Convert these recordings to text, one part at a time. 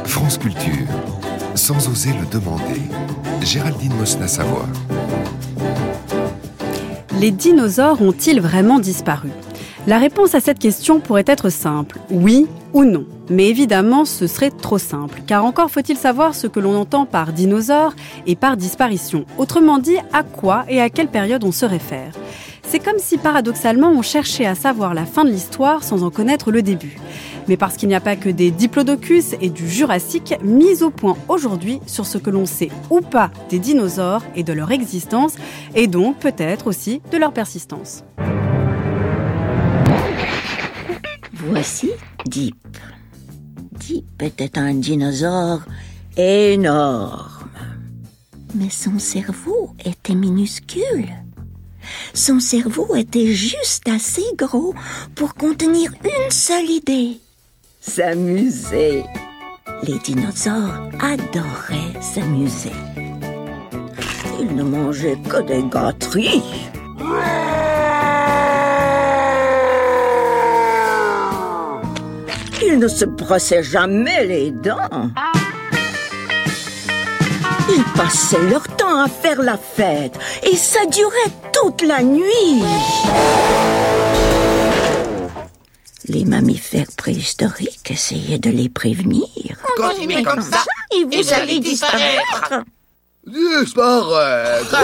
France Culture, sans oser le demander. Géraldine Mosna-Savoie. Les dinosaures ont-ils vraiment disparu ? La réponse à cette question pourrait être simple, oui ou non. Mais évidemment, ce serait trop simple, car encore faut-il savoir ce que l'on entend par dinosaure et par disparition. Autrement dit, à quoi et à quelle période on se réfère. C'est comme si paradoxalement on cherchait à savoir la fin de l'histoire sans en connaître le début. Mais parce qu'il n'y a pas que des diplodocus et du Jurassique mis au point aujourd'hui sur ce que l'on sait ou pas des dinosaures et de leur existence, et donc peut-être aussi de leur persistance. Voici Deep. Deep était un dinosaure énorme. Mais son cerveau était minuscule. Son cerveau était juste assez gros pour contenir une seule idée. S'amuser. Les dinosaures adoraient s'amuser. Ils ne mangeaient que des gâteries. Ils ne se brossaient jamais les dents. Ils passaient leur temps à faire la fête et ça durait toute la nuit. Les mammifères préhistoriques essayaient de les prévenir. Continuez comme ça et vous allez disparaître. Disparaître.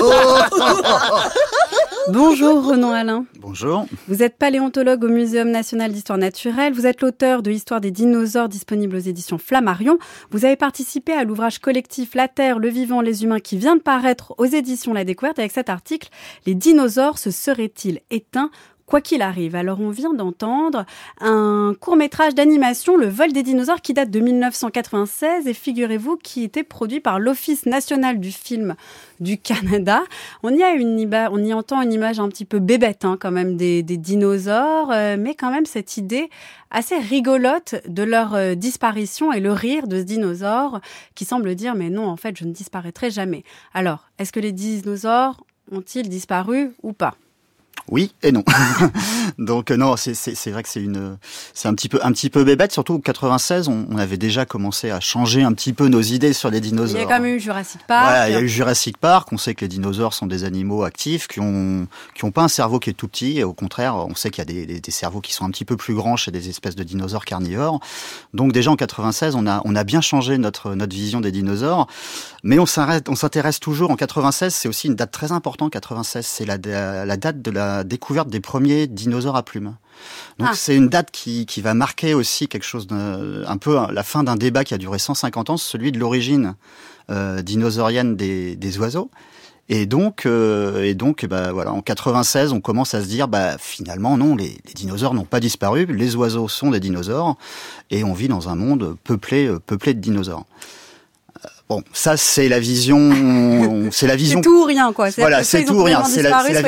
Bonjour Renan Alain. Bonjour. Vous êtes paléontologue au Muséum national d'histoire naturelle. Vous êtes l'auteur de Histoire des dinosaures disponible aux éditions Flammarion. Vous avez participé à l'ouvrage collectif La Terre, le vivant, les humains qui vient de paraître aux éditions La Découverte. Avec cet article, les dinosaures se seraient-ils éteints ? Quoi qu'il arrive. Alors, on vient d'entendre un court-métrage d'animation, Le vol des dinosaures, qui date de 1996 et figurez-vous, qui était produit par l'Office national du film du Canada. On y entend une image un petit peu bébête, quand même, des dinosaures, mais quand même cette idée assez rigolote de leur disparition et le rire de ce dinosaure qui semble dire, mais non, en fait, je ne disparaîtrai jamais. Alors, est-ce que les dinosaures ont-ils disparu ou pas ? Oui et non. Donc non, c'est vrai que c'est un petit peu bébête, surtout en 96, on avait déjà commencé à changer un petit peu nos idées sur les dinosaures. Il y a quand même eu Jurassic Park. Voilà, il y a eu Jurassic Park, on sait que les dinosaures sont des animaux actifs qui ont pas un cerveau qui est tout petit, et au contraire, on sait qu'il y a des cerveaux qui sont un petit peu plus grands chez des espèces de dinosaures carnivores. Donc déjà en 96, on a bien changé notre vision des dinosaures, mais on s'intéresse toujours en 96, c'est aussi une date très importante. 96, c'est la date de la découverte des premiers dinosaures à plumes. Donc c'est une date qui va marquer aussi quelque chose un peu la fin d'un débat qui a duré 150 ans, celui de l'origine dinosaurienne des oiseaux. Et donc voilà, en 96, on commence à se dire finalement non, les dinosaures n'ont pas disparu, les oiseaux sont des dinosaures et on vit dans un monde peuplé de dinosaures. Bon, ça c'est la vision. C'est tout ou rien, quoi. Voilà, c'est tout ou rien. C'est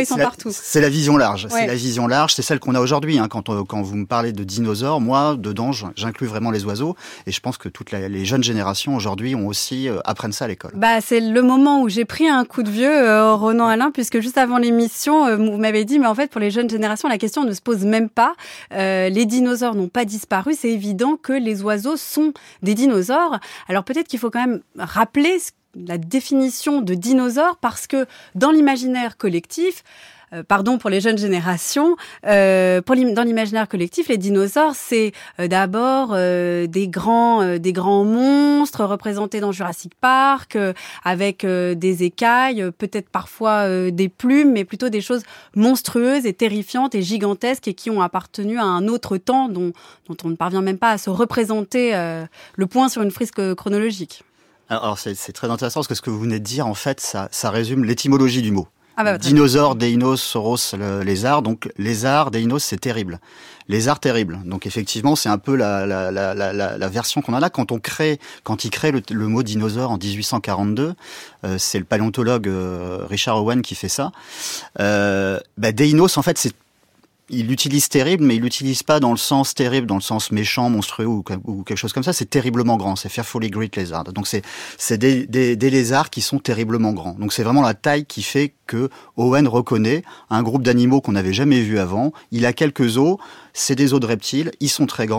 la vision large. Ouais. C'est la vision large. C'est celle qu'on a aujourd'hui. Quand vous me parlez de dinosaures, moi, dedans, j'inclus vraiment les oiseaux. Et je pense que toutes les jeunes générations aujourd'hui ont aussi apprennent ça à l'école. C'est le moment où j'ai pris un coup de vieux, Renan Alain, puisque juste avant l'émission, vous m'avez dit, mais en fait, pour les jeunes générations, la question ne se pose même pas. Les dinosaures n'ont pas disparu. C'est évident que les oiseaux sont des dinosaures. Alors peut-être qu'il faut quand même rappeler la définition de dinosaure, parce que dans l'imaginaire collectif, pour les jeunes générations, dans l'imaginaire collectif, les dinosaures, c'est d'abord des grands monstres représentés dans Jurassic Park, avec des écailles, peut-être parfois des plumes, mais plutôt des choses monstrueuses et terrifiantes et gigantesques et qui ont appartenu à un autre temps dont on ne parvient même pas à se représenter le point sur une fresque chronologique. Alors c'est très intéressant parce que ce que vous venez de dire, en fait, ça résume l'étymologie du mot. Dinosaure, déinos, sauros, le lézard. Donc lézard, déinos, c'est terrible. Lézard terrible. Donc effectivement, c'est un peu la version qu'on en a quand il crée le mot dinosaure en 1842. C'est le paléontologue Richard Owen qui fait ça. Déinos, en fait, il utilise terrible, mais il l'utilise pas dans le sens terrible, dans le sens méchant, monstrueux ou quelque chose comme ça. C'est terriblement grand. C'est fearfully great lizard. Donc c'est des lézards qui sont terriblement grands. Donc c'est vraiment la taille qui fait que Owen reconnaît un groupe d'animaux qu'on n'avait jamais vu avant. Il a quelques os. C'est des os de reptiles. Ils sont très grands.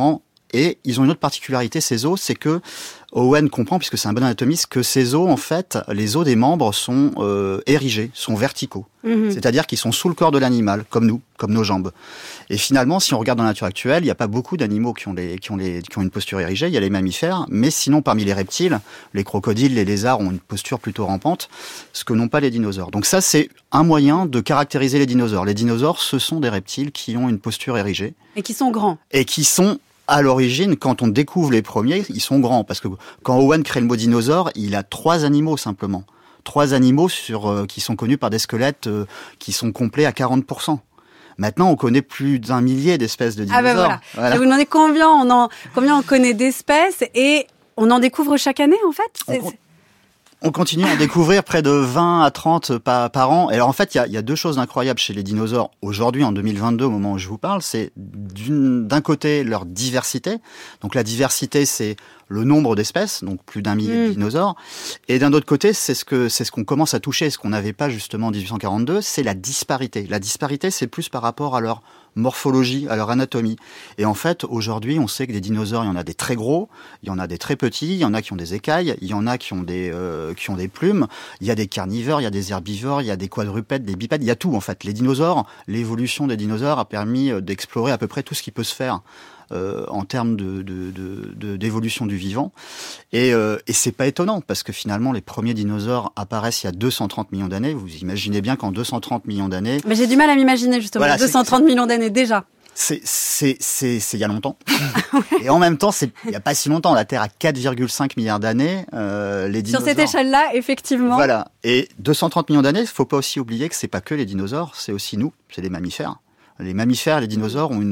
Et ils ont une autre particularité, ces os, c'est que Owen comprend, puisque c'est un bon anatomiste, que ces os, en fait, les os des membres sont érigés, sont verticaux. C'est-à-dire qu'ils sont sous le corps de l'animal, comme nous, comme nos jambes. Et finalement, si on regarde dans la nature actuelle, il n'y a pas beaucoup d'animaux qui ont une posture érigée. Il y a les mammifères, mais sinon, parmi les reptiles, les crocodiles, les lézards ont une posture plutôt rampante, ce que n'ont pas les dinosaures. Donc ça, c'est un moyen de caractériser les dinosaures. Les dinosaures, ce sont des reptiles qui ont une posture érigée. Et qui sont grands. Et qui sont... À l'origine, quand on découvre les premiers, ils sont grands. Parce que quand Owen crée le mot dinosaure, il a 3 animaux simplement. 3 animaux qui sont connus par des squelettes qui sont complets à 40%. Maintenant, on connaît plus d'1 millier d'espèces de dinosaures. Ah ben voilà. Je vais vous demander combien on connaît d'espèces et on en découvre chaque année en fait. On continue à découvrir près de 20 à 30 par an. Et alors en fait, il y a 2 choses incroyables chez les dinosaures aujourd'hui, en 2022, au moment où je vous parle. C'est d'un côté leur diversité. Donc la diversité, c'est le nombre d'espèces, donc plus d'1 millier de dinosaures. Et d'un autre côté, c'est ce qu'on commence à toucher, ce qu'on n'avait pas justement en 1842, c'est la disparité. La disparité, c'est plus par rapport à leur morphologie, à leur anatomie. Et en fait, aujourd'hui, on sait que des dinosaures, il y en a des très gros, il y en a des très petits, il y en a qui ont des écailles, il y en a qui ont des plumes, il y a des carnivores, il y a des herbivores, il y a des quadrupèdes, des bipèdes, il y a tout en fait. Les dinosaures, l'évolution des dinosaures a permis d'explorer à peu près tout ce qui peut se faire en termes d'évolution du vivant. Et c'est pas étonnant, parce que finalement, les premiers dinosaures apparaissent il y a 230 millions d'années. Vous imaginez bien qu'en 230 millions d'années... Mais j'ai du mal à m'imaginer, justement, voilà, 230 millions d'années déjà. C'est il y a longtemps. Et en même temps, il y a pas si longtemps. La Terre a 4,5 milliards d'années. Les dinosaures... Sur cette échelle-là, effectivement. Voilà. Et 230 millions d'années, il faut pas aussi oublier que c'est pas que les dinosaures, c'est aussi nous, c'est les mammifères. Les mammifères, les dinosaures ont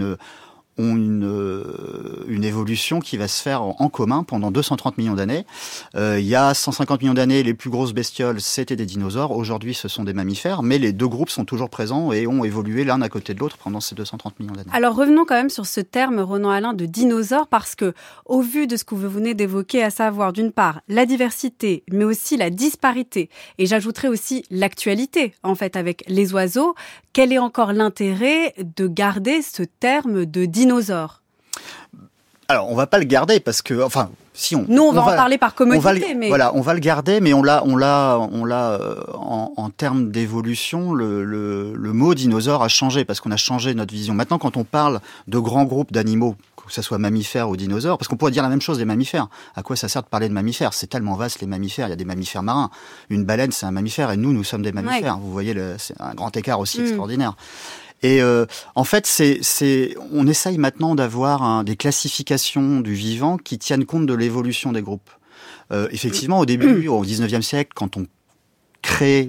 une évolution qui va se faire en commun pendant 230 millions d'années. Il y a 150 millions d'années, les plus grosses bestioles, c'était des dinosaures. Aujourd'hui, ce sont des mammifères, mais les 2 groupes sont toujours présents et ont évolué l'un à côté de l'autre pendant ces 230 millions d'années. Alors revenons quand même sur ce terme, Ronan Alain, de dinosaure, parce que au vu de ce que vous venez d'évoquer, à savoir d'une part la diversité, mais aussi la disparité, et j'ajouterais aussi l'actualité, en fait, avec les oiseaux, quel est encore l'intérêt de garder ce terme de dinosaure ? Alors, on va pas le garder parce que, enfin, si on... Nous, on va en parler par commodité, mais... Voilà, on va le garder, mais on l'a en termes d'évolution, le mot dinosaure a changé parce qu'on a changé notre vision. Maintenant, quand on parle de grands groupes d'animaux, que ce soit mammifères ou dinosaures, parce qu'on pourrait dire la même chose des mammifères. À quoi ça sert de parler de mammifères ? C'est tellement vaste, les mammifères. Il y a des mammifères marins. Une baleine, c'est un mammifère, et nous sommes des mammifères. Ouais. Vous voyez, c'est un grand écart aussi extraordinaire. Et en fait, on essaye maintenant d'avoir des classifications du vivant qui tiennent compte de l'évolution des groupes. Effectivement, au début, au 19e siècle, quand on crée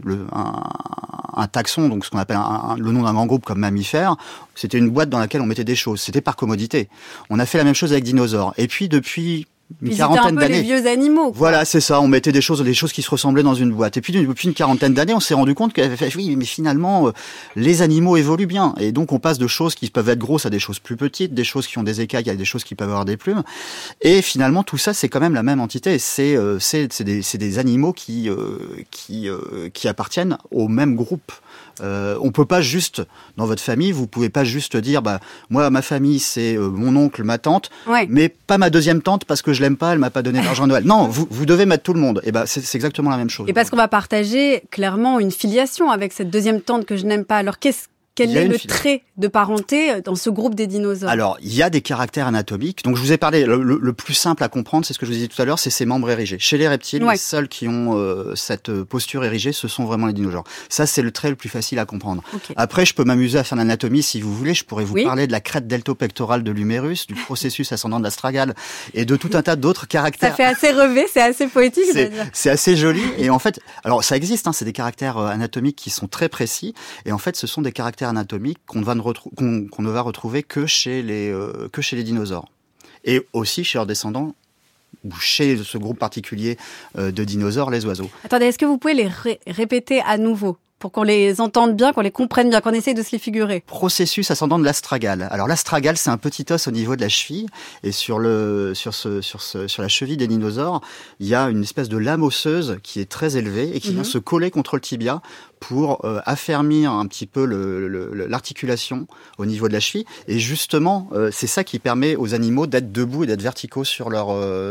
un taxon, donc ce qu'on appelle le nom d'un grand groupe comme mammifère, c'était une boîte dans laquelle on mettait des choses. C'était par commodité. On a fait la même chose avec dinosaures. Et puis, depuis une quarantaine d'années. Les vieux animaux. Quoi. Voilà, c'est ça. On mettait des choses qui se ressemblaient dans une boîte. Et puis depuis une quarantaine d'années, on s'est rendu compte que oui, mais finalement, les animaux évoluent bien. Et donc on passe de choses qui peuvent être grosses à des choses plus petites, des choses qui ont des écailles à des choses qui peuvent avoir des plumes. Et finalement, tout ça, c'est quand même la même entité. C'est des animaux qui appartiennent au même groupe. On peut pas juste, dans votre famille, vous pouvez pas juste dire, moi, ma famille, c'est mon oncle, ma tante, ouais. Mais pas ma deuxième tante parce que je l'aime pas, elle m'a pas donné d'argent à Noël. Non, vous devez mettre tout le monde. Et c'est exactement la même chose. Et parce qu'on va partager clairement une filiation avec cette deuxième tante que je n'aime pas. Alors quel est le trait de parenté dans ce groupe des dinosaures ? Alors, il y a des caractères anatomiques. Donc, je vous ai parlé, le plus simple à comprendre, c'est ce que je vous disais tout à l'heure, c'est ces membres érigés. Chez les reptiles, ouais. Les seuls qui ont cette posture érigée, ce sont vraiment les dinosaures. Ça, c'est le trait le plus facile à comprendre. Okay. Après, je peux m'amuser à faire l'anatomie si vous voulez. Je pourrais vous parler de la crête deltopectorale de l'humérus, du processus ascendant de l'astragale et de tout un tas d'autres caractères. Ça fait assez rêver, c'est assez poétique. C'est assez joli. Et en fait, alors ça existe, c'est des caractères anatomiques qui sont très précis. Et en fait, ce sont des caractères anatomiques qu'on ne va retrouver que chez les dinosaures. Et aussi chez leurs descendants, ou chez ce groupe particulier de dinosaures, les oiseaux. Attendez, est-ce que vous pouvez les répéter à nouveau ? pour qu'on les entende bien, qu'on les comprenne bien, qu'on essaye de se les figurer. Processus ascendant de l'astragale. Alors l'astragale, c'est un petit os au niveau de la cheville, et sur la cheville des dinosaures, il y a une espèce de lame osseuse qui est très élevée et qui vient se coller contre le tibia pour affermir un petit peu l'articulation au niveau de la cheville. Et justement, c'est ça qui permet aux animaux d'être debout et d'être verticaux sur leurs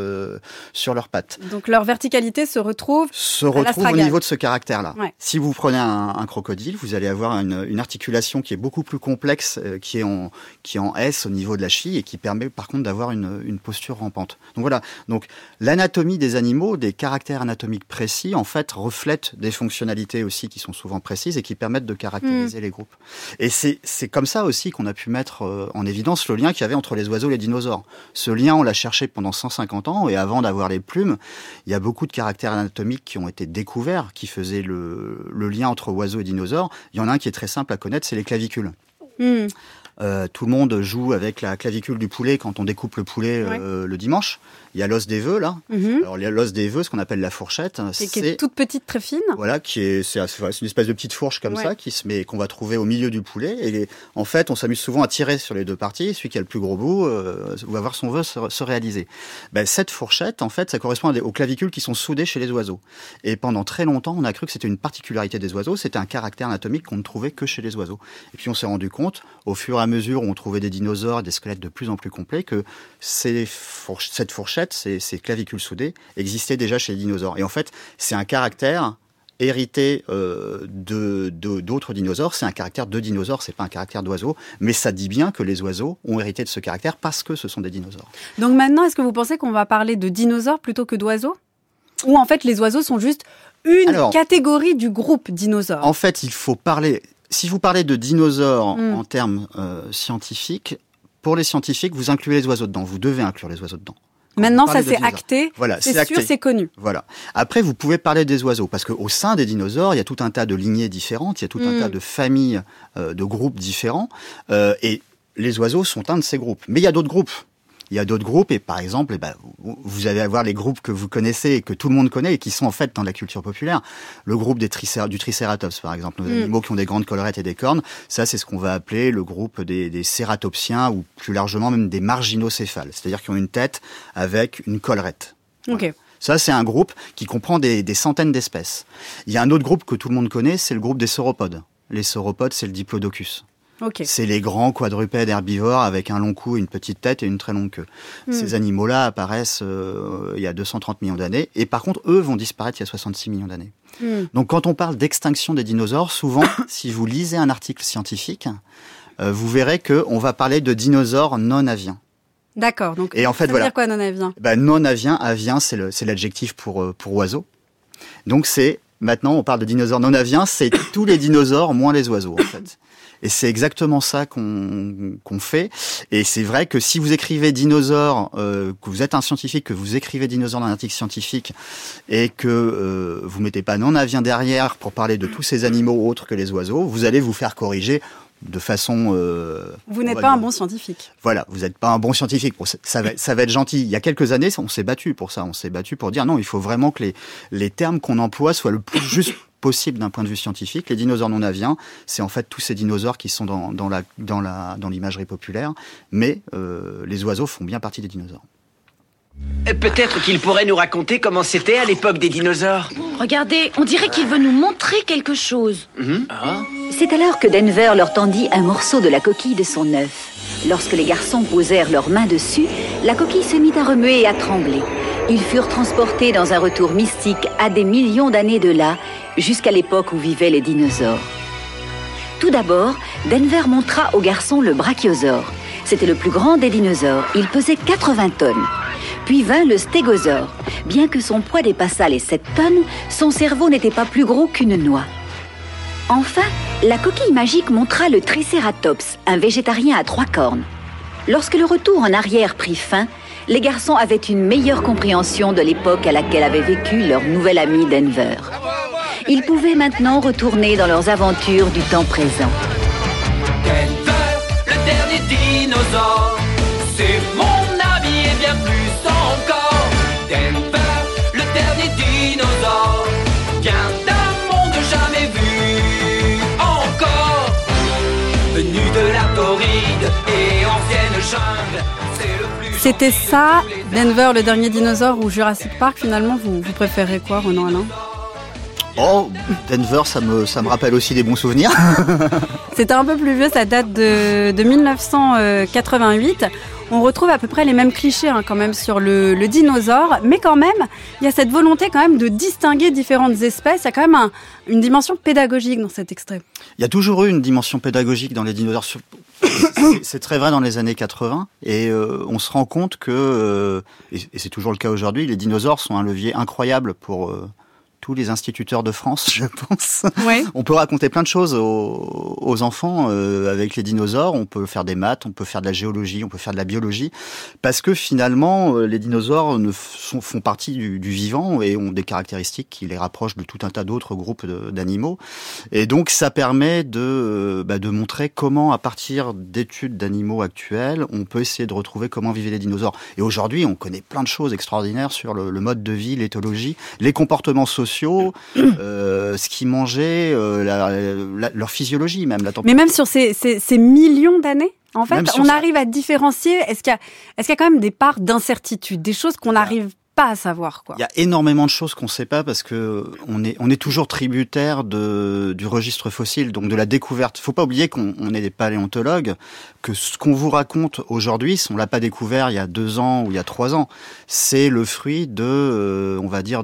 pattes. Donc leur verticalité se retrouve au niveau de ce caractère-là. Ouais. Si vous prenez un crocodile, vous allez avoir une articulation qui est beaucoup plus complexe, qui est en S au niveau de la cheville et qui permet par contre d'avoir une posture rampante. Donc voilà. Donc l'anatomie des animaux, des caractères anatomiques précis, en fait, reflètent des fonctionnalités aussi qui sont souvent précises et qui permettent de caractériser les groupes. Et c'est comme ça aussi qu'on a pu mettre en évidence le lien qu'il y avait entre les oiseaux et les dinosaures. Ce lien, on l'a cherché pendant 150 ans, et avant d'avoir les plumes, il y a beaucoup de caractères anatomiques qui ont été découverts, qui faisaient le lien entre oiseaux et dinosaures. Il y en a un qui est très simple à connaître, c'est les clavicules. Tout le monde joue avec la clavicule du poulet quand on découpe le poulet le dimanche. Il y a l'os des vœux, là. Alors, l'os des vœux, ce qu'on appelle la fourchette, qui est toute petite, très fine. Voilà, c'est une espèce de petite fourche comme ça, qu'on va trouver au milieu du poulet. Et en fait, on s'amuse souvent à tirer sur les deux parties. Celui qui a le plus gros bout va voir son vœu se réaliser. Cette fourchette, en fait, ça correspond aux clavicules qui sont soudées chez les oiseaux. Et pendant très longtemps, on a cru que c'était une particularité des oiseaux. C'était un caractère anatomique qu'on ne trouvait que chez les oiseaux. Et puis, on s'est rendu compte, au fur et à mesure où on trouvait des dinosaures, des squelettes de plus en plus complets, que cette fourchette, ces clavicules soudées, existaient déjà chez les dinosaures. Et en fait, c'est un caractère hérité d'autres dinosaures. C'est un caractère de dinosaure, c'est pas un caractère d'oiseau. Mais ça dit bien que les oiseaux ont hérité de ce caractère parce que ce sont des dinosaures. Donc maintenant, est-ce que vous pensez qu'on va parler de dinosaures plutôt que d'oiseaux ? Ou en fait, les oiseaux sont juste une catégorie du groupe dinosaures ? En fait, il faut parler... Si vous parlez de dinosaures en termes scientifiques, pour les scientifiques, vous incluez les oiseaux dedans. Vous devez inclure les oiseaux dedans. Maintenant, ça c'est acté, voilà, c'est sûr, c'est connu. Voilà. Après, vous pouvez parler des oiseaux, parce qu'au sein des dinosaures, il y a tout un tas de lignées différentes, il y a tout un tas de familles, de groupes différents, et les oiseaux sont un de ces groupes. Mais il y a d'autres groupes. Il y a d'autres groupes, et par exemple, vous allez avoir les groupes que vous connaissez et que tout le monde connaît et qui sont en fait dans la culture populaire. Le groupe du Triceratops, par exemple, nos animaux qui ont des grandes collerettes et des cornes, ça c'est ce qu'on va appeler le groupe des cératopsiens, ou plus largement même des marginocéphales, c'est-à-dire qui ont une tête avec une collerette. Okay. Ça, c'est un groupe qui comprend des centaines d'espèces. Il y a un autre groupe que tout le monde connaît, c'est le groupe des sauropodes. Les sauropodes, c'est le Diplodocus. Okay. C'est les grands quadrupèdes herbivores avec un long cou, une petite tête et une très longue queue. Ces animaux-là apparaissent il y a 230 millions d'années, et par contre, eux vont disparaître il y a 66 millions d'années. Donc quand on parle d'extinction des dinosaures, souvent, si vous lisez un article scientifique, vous verrez qu'on va parler de dinosaures non-aviens. D'accord, donc et en fait, ça veut dire quoi non-avien ? Non-avien, avien, c'est l'adjectif pour oiseau. Donc maintenant on parle de dinosaures non-aviens, c'est tous les dinosaures moins les oiseaux en fait. Et c'est exactement ça qu'on fait. Et c'est vrai que si vous écrivez dinosaures, que vous êtes un scientifique, que vous écrivez dinosaures dans un article scientifique, et que vous mettez pas non-avien derrière pour parler de tous ces animaux autres que les oiseaux, vous allez vous faire corriger de façon... vous n'êtes pas un bon scientifique. Voilà, vous n'êtes pas un bon scientifique. Ça va être gentil. Il y a quelques années, on s'est battu pour ça. On s'est battu pour dire non, il faut vraiment que les termes qu'on emploie soient le plus juste possible d'un point de vue scientifique. Les dinosaures non aviens, c'est en fait tous ces dinosaures qui sont dans l'imagerie populaire, mais les oiseaux font bien partie des dinosaures. Peut-être qu'il pourrait nous raconter comment c'était à l'époque des dinosaures. Regardez, on dirait qu'il veut nous montrer quelque chose. C'est alors que Denver leur tendit un morceau de la coquille de son œuf. Lorsque les garçons posèrent leurs mains dessus, la coquille se mit à remuer et à trembler. Ils furent transportés dans un retour mystique à des millions d'années de là, jusqu'à l'époque où vivaient les dinosaures. Tout d'abord, Denver montra aux garçons le brachiosaure. C'était le plus grand des dinosaures. Il pesait 80 tonnes. Puis vint le stégosaure. Bien que son poids dépassât les 7 tonnes, son cerveau n'était pas plus gros qu'une noix. Enfin, la coquille magique montra le Triceratops, un végétarien à 3 cornes. Lorsque le retour en arrière prit fin, les garçons avaient une meilleure compréhension de l'époque à laquelle avait vécu leur nouvel ami Denver. Ils pouvaient maintenant retourner dans leurs aventures du temps présent. Denver, le dernier dinosaure, c'est mon ami et bien plus encore. Denver, le dernier dinosaure, vient d'un monde jamais vu. C'était ça, Denver, le dernier dinosaure, ou Jurassic Park, finalement, vous préférez quoi, Ronan Alain ? Oh, Denver, ça me rappelle aussi des bons souvenirs. C'était un peu plus vieux, ça date de 1988. On retrouve à peu près les mêmes clichés quand même sur le dinosaure, mais quand même, il y a cette volonté quand même de distinguer différentes espèces. Il y a quand même une dimension pédagogique dans cet extrait. Il y a toujours eu une dimension pédagogique dans les dinosaures. C'est très vrai dans les années 80, et on se rend compte que, et c'est toujours le cas aujourd'hui, les dinosaures sont un levier incroyable pour tous les instituteurs de France, je pense. Oui. On peut raconter plein de choses aux enfants avec les dinosaures. On peut faire des maths, on peut faire de la géologie, on peut faire de la biologie, parce que finalement, les dinosaures font partie du vivant et ont des caractéristiques qui les rapprochent de tout un tas d'autres groupes d'animaux. Et donc, ça permet de montrer comment, à partir d'études d'animaux actuels, on peut essayer de retrouver comment vivaient les dinosaures. Et aujourd'hui, on connaît plein de choses extraordinaires sur le mode de vie, l'éthologie, les comportements sociaux, ce qu'ils mangeaient, leur physiologie même. Mais même sur ces millions d'années, en fait, on arrive à différencier. Est-ce qu'il y a quand même des parts d'incertitude, des choses qu'on n'arrive pas à savoir, quoi. Il y a énormément de choses qu'on ne sait pas parce que on est toujours tributaire du registre fossile, donc de la découverte. Faut pas oublier qu'on est des paléontologues, que ce qu'on vous raconte aujourd'hui, on l'a pas découvert il y a 2 ans ou il y a 3 ans. C'est le fruit de, on va dire,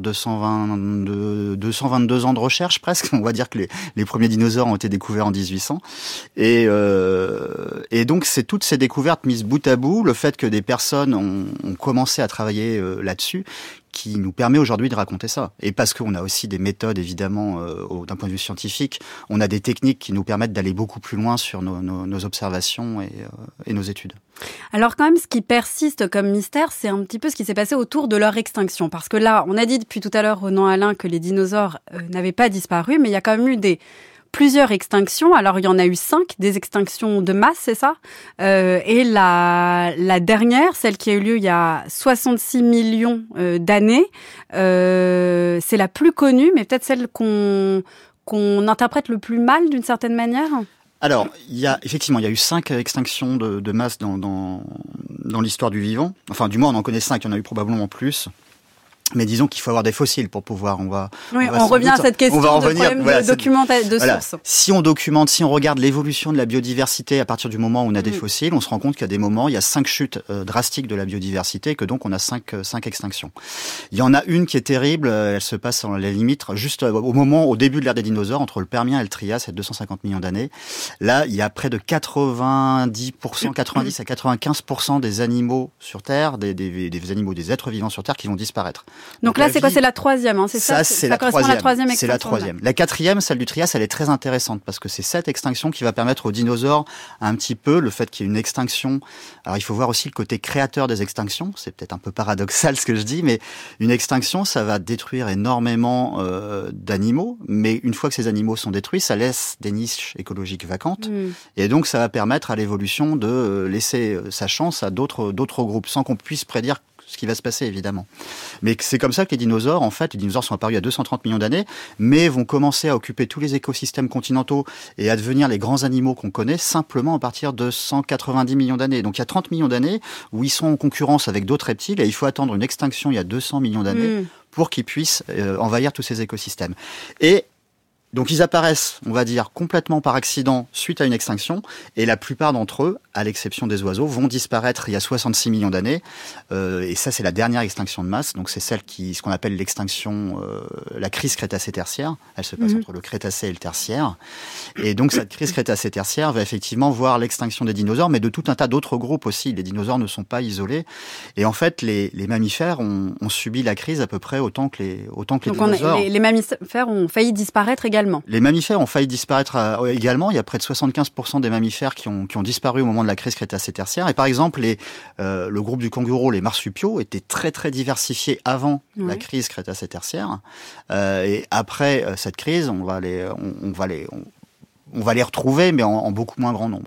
222 ans de recherche presque. On va dire que les premiers dinosaures ont été découverts en 1800. Et donc c'est toutes ces découvertes mises bout à bout, le fait que des personnes ont commencé à travailler là-dessus, qui nous permet aujourd'hui de raconter ça. Et parce qu'on a aussi des méthodes, évidemment, d'un point de vue scientifique, on a des techniques qui nous permettent d'aller beaucoup plus loin sur nos observations et nos études. Alors quand même, ce qui persiste comme mystère, c'est un petit peu ce qui s'est passé autour de leur extinction. Parce que là, on a dit depuis tout à l'heure, Ronan Alain, que les dinosaures n'avaient pas disparu, mais il y a quand même eu plusieurs extinctions. Alors, il y en a eu 5, des extinctions de masse, c'est ça ? Et la dernière, celle qui a eu lieu il y a 66 millions d'années, c'est la plus connue, mais peut-être celle qu'on interprète le plus mal d'une certaine manière. Alors, il y a eu 5 extinctions de masse dans l'histoire du vivant. Enfin, du moins, on en connaît 5, il y en a eu probablement plus. Mais disons qu'il faut avoir des fossiles pour pouvoir. On revient à cette question de problème de documentation, de source. Si on documente, si on regarde l'évolution de la biodiversité à partir du moment où on a des fossiles, on se rend compte qu'à des moments, il y a 5 chutes drastiques de la biodiversité, que donc on a 5 extinctions. Il y en a une qui est terrible, elle se passe à la limite, juste au début de l'ère des dinosaures, entre le Permien et le Trias, c'est 250 millions d'années. Là, il y a près de 90 à 95% des animaux sur Terre, des animaux, des êtres vivants sur Terre qui vont disparaître. Donc là, c'est quoi ? C'est la troisième, c'est ça ? C'est la troisième. À la troisième extinction. C'est la troisième. La quatrième, celle du Trias, elle est très intéressante parce que c'est cette extinction qui va permettre aux dinosaures un petit peu, le fait qu'il y ait une extinction. Alors, il faut voir aussi le côté créateur des extinctions. C'est peut-être un peu paradoxal ce que je dis, mais une extinction, ça va détruire énormément d'animaux. Mais une fois que ces animaux sont détruits, ça laisse des niches écologiques vacantes. Et donc, ça va permettre à l'évolution de laisser sa chance à d'autres groupes sans qu'on puisse prédire ce qui va se passer, évidemment. Mais c'est comme ça que les dinosaures sont apparus il y a 230 millions d'années, mais vont commencer à occuper tous les écosystèmes continentaux et à devenir les grands animaux qu'on connaît simplement à partir de 190 millions d'années. Donc il y a 30 millions d'années où ils sont en concurrence avec d'autres reptiles et il faut attendre une extinction il y a 200 millions d'années pour qu'ils puissent envahir tous ces écosystèmes. Et donc ils apparaissent, on va dire, complètement par accident suite à une extinction, et la plupart d'entre eux, à l'exception des oiseaux, vont disparaître il y a 66 millions d'années, et ça c'est la dernière extinction de masse, donc c'est ce qu'on appelle l'extinction, la crise Crétacé-Tertiaire, elle se passe entre le Crétacé et le Tertiaire, et donc cette crise Crétacé-Tertiaire va effectivement voir l'extinction des dinosaures, mais de tout un tas d'autres groupes aussi, les dinosaures ne sont pas isolés, et en fait les mammifères ont subi la crise à peu près autant que les dinosaures. Les mammifères ont failli disparaître également. Les mammifères ont failli disparaître également. Il y a près de 75% des mammifères qui ont disparu au moment de la crise Crétacé-Tertiaire. Et par exemple, le groupe du kangourou, les marsupiaux, étaient très très diversifiés avant la crise Crétacé-Tertiaire. Et après cette crise, on va les retrouver, mais en beaucoup moins grand nombre.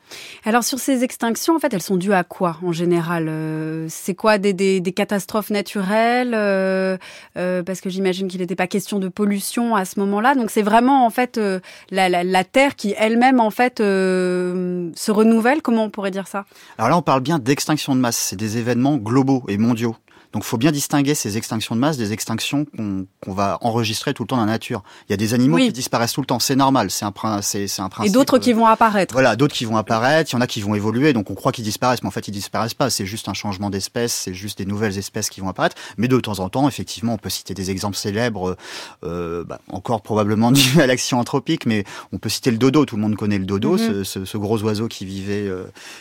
Alors sur ces extinctions, en fait, elles sont dues à quoi en général? C'est quoi des catastrophes naturelles? Parce que j'imagine qu'il n'était pas question de pollution à ce moment-là. Donc c'est vraiment en fait la Terre qui elle-même en fait se renouvelle. Comment on pourrait dire ça? Alors là, on parle bien d'extinction de masse. C'est des événements globaux et mondiaux. Donc, il faut bien distinguer ces extinctions de masse des extinctions qu'on va enregistrer tout le temps dans la nature. Il y a des animaux qui disparaissent tout le temps, c'est normal, c'est un principe. Et d'autres qui vont apparaître. Voilà, d'autres qui vont apparaître, il y en a qui vont évoluer, donc on croit qu'ils disparaissent, mais en fait ils disparaissent pas, c'est juste un changement d'espèce, c'est juste des nouvelles espèces qui vont apparaître. Mais de temps en temps, effectivement, on peut citer des exemples célèbres, encore probablement dus à l'action anthropique, mais on peut citer le dodo, tout le monde connaît le dodo, ce gros oiseau qui vivait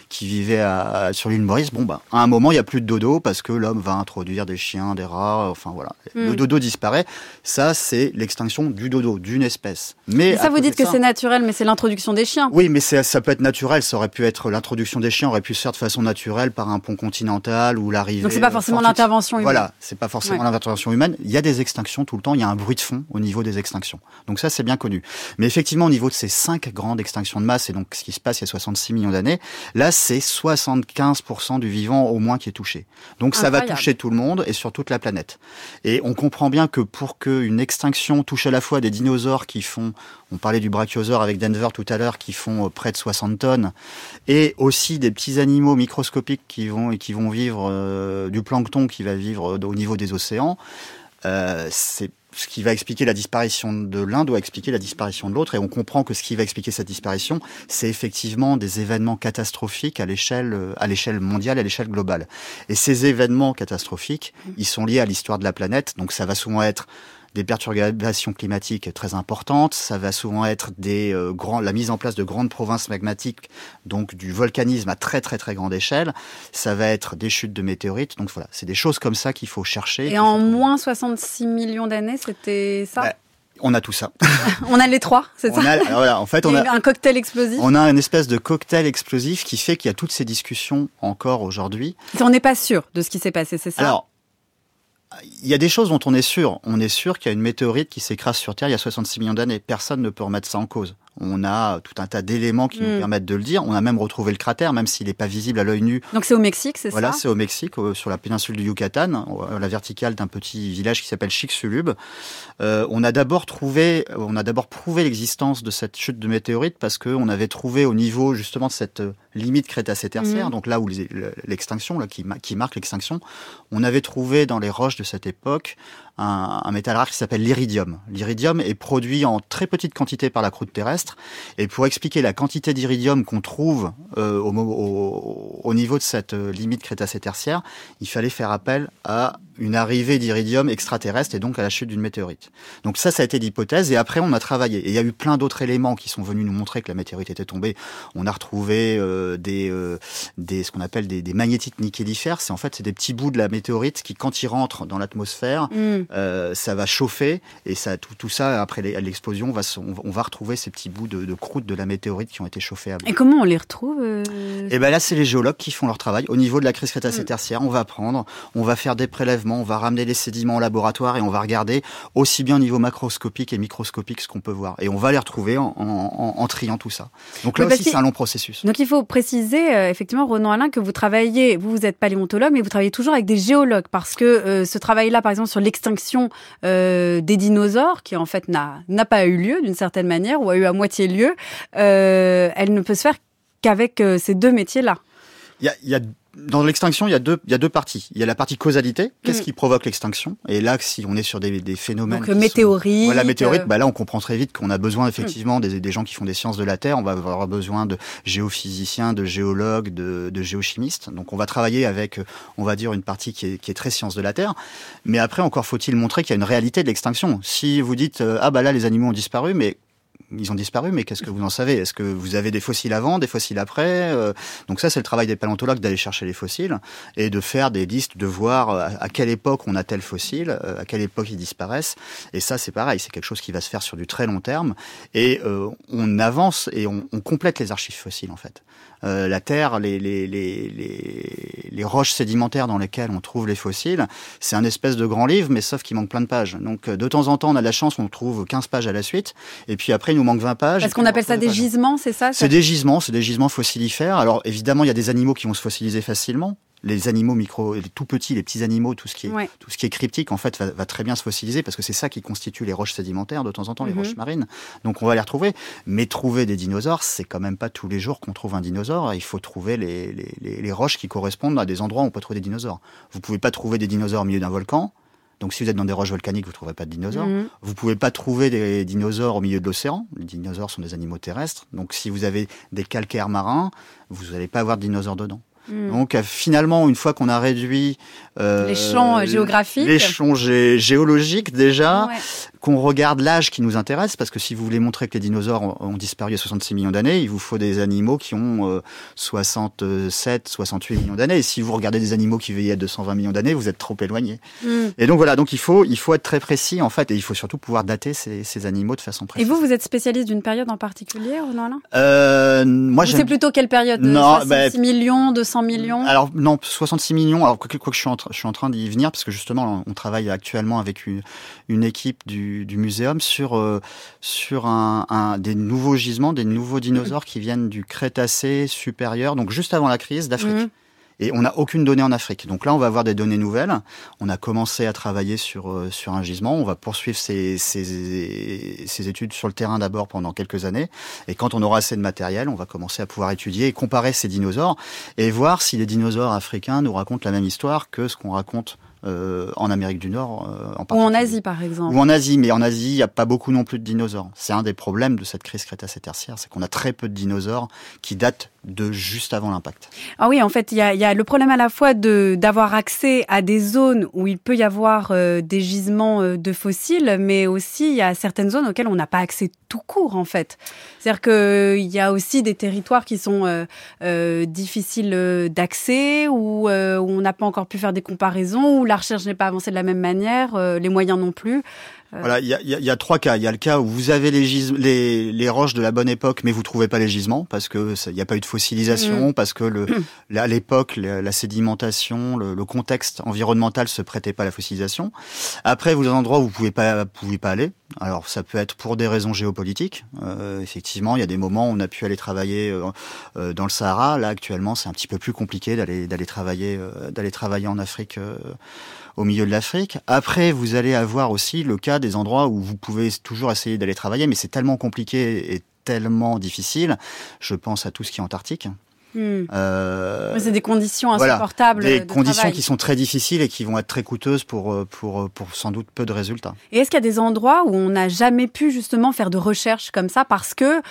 sur l'île Maurice. Bon, à un moment, il n'y a plus de dodo parce que l'homme va introduire des chiens, des rats, enfin voilà. Le dodo disparaît. Ça, c'est l'extinction du dodo, d'une espèce. Mais ça, vous dites que c'est naturel, mais c'est l'introduction des chiens. Oui, mais ça peut être naturel. Ça aurait pu être l'introduction des chiens, aurait pu se faire de façon naturelle par un pont continental ou l'arrivée. Donc c'est pas forcément l'intervention humaine. Voilà, c'est pas forcément l'intervention humaine. Il y a des extinctions tout le temps. Il y a un bruit de fond au niveau des extinctions. Donc ça, c'est bien connu. Mais effectivement, au niveau de ces 5 grandes extinctions de masse, et donc ce qui se passe il y a 66 millions d'années, là, c'est 75% du vivant au moins qui est touché. Donc ça va toucher tout le monde et sur toute la planète. Et on comprend bien que pour qu'une extinction touche à la fois des dinosaures qui font, on parlait du brachiosaure avec Denver tout à l'heure, qui font près de 60 tonnes, et aussi des petits animaux microscopiques qui vont vivre du plancton qui va vivre au niveau des océans, c'est ce qui va expliquer la disparition de l'un doit expliquer la disparition de l'autre, et on comprend que ce qui va expliquer cette disparition, c'est effectivement des événements catastrophiques à l'échelle mondiale, à l'échelle globale. Et ces événements catastrophiques, ils sont liés à l'histoire de la planète, donc ça va souvent être des perturbations climatiques très importantes, ça va souvent être la mise en place de grandes provinces magmatiques, donc du volcanisme à très très très grande échelle, ça va être des chutes de météorites, donc voilà, c'est des choses comme ça qu'il faut chercher. Et en moins 66 millions d'années, c'était ça? Ouais. On a tout ça. On a les trois, c'est ça? Alors voilà, en fait, on a un cocktail explosif. On a une espèce de cocktail explosif qui fait qu'il y a toutes ces discussions encore aujourd'hui. On n'est pas sûr de ce qui s'est passé, c'est ça? Alors, il y a des choses dont on est sûr. On est sûr qu'il y a une météorite qui s'écrase sur Terre il y a 66 millions d'années. Personne ne peut remettre ça en cause. On a tout un tas d'éléments qui nous permettent de le dire. On a même retrouvé le cratère, même s'il n'est pas visible à l'œil nu. Donc c'est au Mexique, c'est ça? Voilà, c'est au Mexique, sur la péninsule du Yucatan, à la verticale d'un petit village qui s'appelle Chicxulub. On a d'abord prouvé l'existence de cette chute de météorite parce qu'on avait trouvé au niveau justement de cette limite Crétacé-Tertiaire, donc là où l'extinction, là qui marque l'extinction, on avait trouvé dans les roches de cette époque un métal rare qui s'appelle l'iridium. L'iridium est produit en très petite quantité par la croûte terrestre, et pour expliquer la quantité d'iridium qu'on trouve au niveau de cette limite Crétacé-Tertiaire, il fallait faire appel à une arrivée d'iridium extraterrestre et donc à la chute d'une météorite. Donc ça a été l'hypothèse, et après on a travaillé. Et il y a eu plein d'autres éléments qui sont venus nous montrer que la météorite était tombée. On a retrouvé ce qu'on appelle des magnétites nickélifères. C'est des petits bouts de la météorite qui, quand ils rentrent dans l'atmosphère, ça va chauffer, et ça, tout ça, après l'explosion, on va retrouver ces petits bouts de croûte de la météorite qui ont été chauffés à bout. Et comment on les retrouve Et ben là, c'est les géologues qui font leur travail. Au niveau de la crise Crétacé-Tertiaire, on va faire des prélèvements, on va ramener les sédiments au laboratoire et on va regarder aussi bien au niveau macroscopique et microscopique ce qu'on peut voir. Et on va les retrouver en triant tout ça. Donc là aussi, c'est un long processus. Donc il faut préciser, effectivement, Ronan Alain, que vous êtes paléontologue, mais vous travaillez toujours avec des géologues, parce que ce travail-là, par exemple, sur l'extinction des dinosaures, qui en fait n'a pas eu lieu d'une certaine manière, ou a eu à moitié lieu, elle ne peut se faire qu'avec ces deux métiers-là. Dans l'extinction, il y a deux parties. Il y a la partie causalité. Qu'est-ce qui provoque l'extinction? Et là, si on est sur des phénomènes... Donc météorite... Voilà, météorite, là, on comprend très vite qu'on a besoin, effectivement, des gens qui font des sciences de la Terre. On va avoir besoin de géophysiciens, de géologues, de géochimistes. Donc, on va travailler avec, on va dire, une partie qui est très sciences de la Terre. Mais après, encore faut-il montrer qu'il y a une réalité de l'extinction. Si vous dites, là, les animaux ont disparu, mais... Ils ont disparu, mais qu'est-ce que vous en savez? Est-ce que vous avez des fossiles avant, des fossiles après? Donc ça, c'est le travail des paléontologues, d'aller chercher les fossiles et de faire des listes, de voir à quelle époque on a tel fossile, à quelle époque ils disparaissent. Et ça, c'est pareil, c'est quelque chose qui va se faire sur du très long terme. Et on avance et on complète les archives fossiles, en fait. La Terre, les roches sédimentaires dans lesquelles on trouve les fossiles, c'est un espèce de grand livre, mais sauf qu'il manque plein de pages. Donc de temps en temps, on a de la chance, on trouve 15 pages à la suite, et puis après, il nous manque 20 pages. Parce qu'on appelle ça des gisements, c'est ça? C'est des gisements fossilifères. Alors évidemment, il y a des animaux qui vont se fossiliser facilement. Les animaux les tout petits, les petits animaux, tout ce qui est cryptique, en fait, va très bien se fossiliser parce que c'est ça qui constitue les roches sédimentaires de temps en temps, les roches marines. Donc on va les retrouver. Mais trouver des dinosaures, c'est quand même pas tous les jours qu'on trouve un dinosaure. Il faut trouver les roches qui correspondent à des endroits où on peut trouver des dinosaures. Vous pouvez pas trouver des dinosaures au milieu d'un volcan. Donc si vous êtes dans des roches volcaniques, vous ne trouverez pas de dinosaures. Vous pouvez pas trouver des dinosaures au milieu de l'océan. Les dinosaures sont des animaux terrestres. Donc si vous avez des calcaires marins, vous n'allez pas avoir de dinosaures dedans. Donc finalement, une fois qu'on a réduit les champs géographiques, les champs géologiques déjà, qu'on regarde l'âge qui nous intéresse, parce que si vous voulez montrer que les dinosaures ont disparu à 66 millions d'années, il vous faut des animaux qui ont 67, 68 millions d'années. Et si vous regardez des animaux qui vieillissent à 220 millions d'années, vous êtes trop éloigné. Et donc voilà, donc il faut être très précis en fait, et il faut surtout pouvoir dater ces animaux de façon précise. Et vous êtes spécialiste d'une période en particulier, Renaud Alain? Moi, c'est plutôt quelle période? 66 millions, 200 millions? Alors non, 66 millions. Alors quoi que je suis en train d'y venir parce que justement on travaille actuellement avec une équipe du muséum sur des nouveaux gisements, des nouveaux dinosaures qui viennent du Crétacé supérieur, donc juste avant la crise d'Afrique. Et on n'a aucune donnée en Afrique. Donc là, on va avoir des données nouvelles. On a commencé à travailler sur un gisement. On va poursuivre ces études sur le terrain d'abord pendant quelques années. Et quand on aura assez de matériel, on va commencer à pouvoir étudier et comparer ces dinosaures et voir si les dinosaures africains nous racontent la même histoire que ce qu'on raconte en Amérique du Nord en particulier. Ou en Asie, par exemple. Ou en Asie, mais en Asie, il n'y a pas beaucoup non plus de dinosaures. C'est un des problèmes de cette crise crétacé-tertiaire, c'est qu'on a très peu de dinosaures qui datent de juste avant l'impact. Ah oui, en fait, il y a le problème à la fois d'avoir accès à des zones où il peut y avoir des gisements de fossiles, mais aussi il y a certaines zones auxquelles on n'a pas accès tout court, en fait. C'est-à-dire qu'il y a aussi des territoires qui sont difficiles d'accès, où on n'a pas encore pu faire des comparaisons, où la recherche n'est pas avancée de la même manière, les moyens non plus. Voilà, il y a trois cas. Il y a le cas où vous avez les roches de la bonne époque, mais vous trouvez pas les gisements parce que il n'y a pas eu de fossilisation, parce que à l'époque la sédimentation, le contexte environnemental se prêtait pas à la fossilisation. Après, vous avez des endroits où vous pouvez pas aller. Alors ça peut être pour des raisons géopolitiques. Effectivement, il y a des moments où on a pu aller travailler dans le Sahara. Là, actuellement, c'est un petit peu plus compliqué d'aller travailler en Afrique. Au milieu de l'Afrique. Après, vous allez avoir aussi le cas des endroits où vous pouvez toujours essayer d'aller travailler, mais c'est tellement compliqué et tellement difficile. Je pense à tout ce qui est antarctique. C'est des conditions insupportables. Voilà, des de conditions travail qui sont très difficiles et qui vont être très coûteuses pour sans doute peu de résultats. Et est-ce qu'il y a des endroits où on n'a jamais pu justement faire de recherche comme ça parce que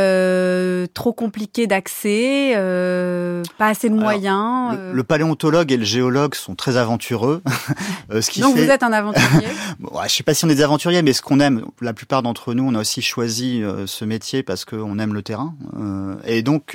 trop compliqué d'accès, pas assez de moyens? Le paléontologue et le géologue sont très aventureux. Donc vous êtes un aventurier? Je sais pas si on est des aventuriers, mais ce qu'on aime, la plupart d'entre nous, on a aussi choisi ce métier parce qu'on aime le terrain. Et donc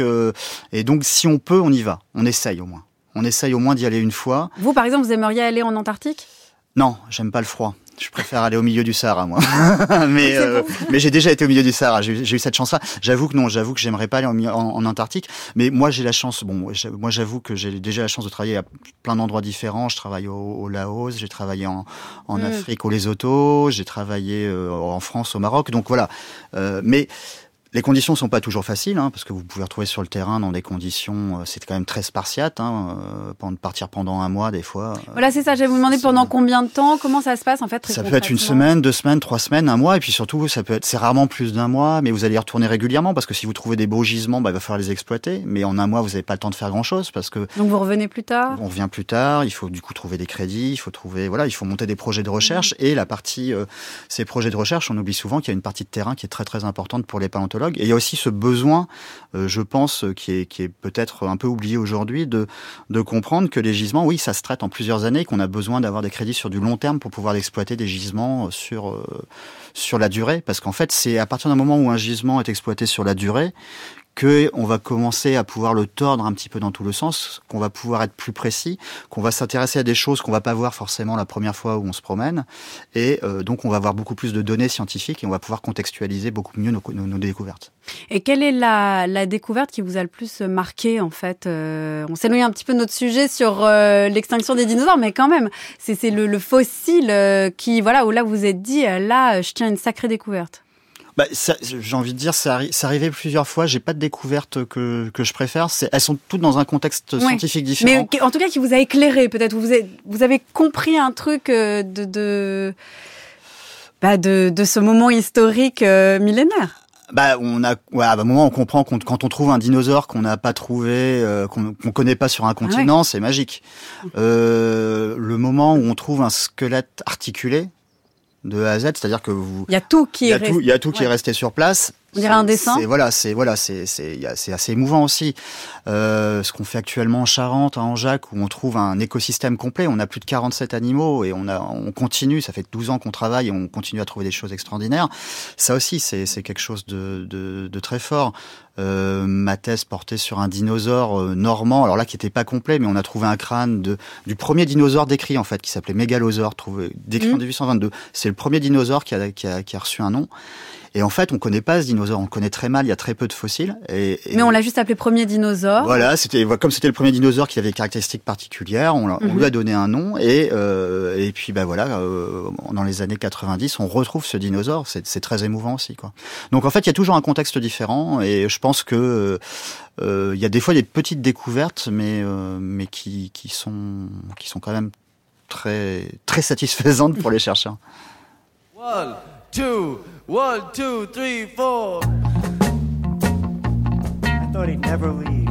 si on peut, on y va. On essaye au moins. On essaye au moins d'y aller une fois. Vous, par exemple, vous aimeriez aller en Antarctique? Non, j'aime pas le froid. Je préfère aller au milieu du Sahara, moi. mais j'ai déjà été au milieu du Sahara. J'ai eu cette chance-là. J'avoue que j'aimerais pas aller en Antarctique. Mais moi, j'ai la chance. Moi, j'avoue que j'ai déjà la chance de travailler à plein d'endroits différents. Je travaille au Laos, j'ai travaillé en Afrique, au Lesotho, j'ai travaillé en France, au Maroc. Donc voilà. Mais les conditions sont pas toujours faciles, parce que vous pouvez retrouver sur le terrain dans des conditions, c'est quand même très spartiate, partir pendant un mois des fois. Voilà, c'est ça. J'allais vous demander pendant combien de temps, comment ça se passe en fait. Ça peut être une semaine, 2 semaines, 3 semaines, un mois, et puis surtout c'est rarement plus d'un mois, mais vous allez y retourner régulièrement parce que si vous trouvez des beaux gisements, il va falloir les exploiter. Mais en un mois, vous n'avez pas le temps de faire grand chose parce que. Donc vous revenez plus tard. On revient plus tard. Il faut du coup trouver des crédits, il faut monter des projets de recherche et la partie ces projets de recherche, on oublie souvent qu'il y a une partie de terrain qui est très très importante pour les paléontologues. Et il y a aussi ce besoin, je pense, qui est peut-être un peu oublié aujourd'hui, de comprendre que les gisements, oui, ça se traite en plusieurs années, qu'on a besoin d'avoir des crédits sur du long terme pour pouvoir exploiter des gisements sur la durée. Parce qu'en fait, c'est à partir d'un moment où un gisement est exploité sur la durée qu'on va commencer à pouvoir le tordre un petit peu dans tout le sens, qu'on va pouvoir être plus précis, qu'on va s'intéresser à des choses qu'on va pas voir forcément la première fois où on se promène, et donc on va avoir beaucoup plus de données scientifiques et on va pouvoir contextualiser beaucoup mieux nos découvertes. Et quelle est la découverte qui vous a le plus marqué en fait? On s'éloigne un petit peu de notre sujet sur l'extinction des dinosaures, mais quand même, c'est le fossile qui, voilà, où là vous vous êtes dit, là, je tiens une sacrée découverte. J'ai envie de dire, c'est arrivé plusieurs fois. J'ai pas de découverte que je préfère. Elles sont toutes dans un contexte scientifique différent. Mais en tout cas, qui vous a éclairé, peut-être. Vous avez compris un truc de ce moment historique millénaire. À un moment, on comprend quand on trouve un dinosaure qu'on n'a pas trouvé, qu'on connaît pas sur un continent, c'est magique. Le moment où on trouve un squelette articulé de A à Z, c'est-à-dire que il y a tout qui est resté sur place. On dirait un dessin. C'est assez émouvant aussi. Ce qu'on fait actuellement en Charente, à Angeac, où on trouve un écosystème complet. On a plus de 47 animaux et on continue. Ça fait 12 ans qu'on travaille et on continue à trouver des choses extraordinaires. Ça aussi, c'est quelque chose de très fort. Ma thèse portait sur un dinosaure normand, alors là qui était pas complet, mais on a trouvé un crâne du premier dinosaure décrit en fait, qui s'appelait Mégalosaure, décrit en 1822. C'est le premier dinosaure qui a reçu un nom. Et en fait, on connaît pas ce dinosaure, on le connaît très mal, il y a très peu de fossiles. Mais on l'a juste appelé premier dinosaure. Voilà, comme c'était le premier dinosaure qui avait des caractéristiques particulières, on lui a donné un nom et puis dans les années 90, on retrouve ce dinosaure, c'est très émouvant aussi quoi. Donc en fait, il y a toujours un contexte différent et je pense que il y a des fois des petites découvertes mais qui sont quand même très très satisfaisantes pour les chercheurs. 1, 2, 3, 4. I thought he'd never leave.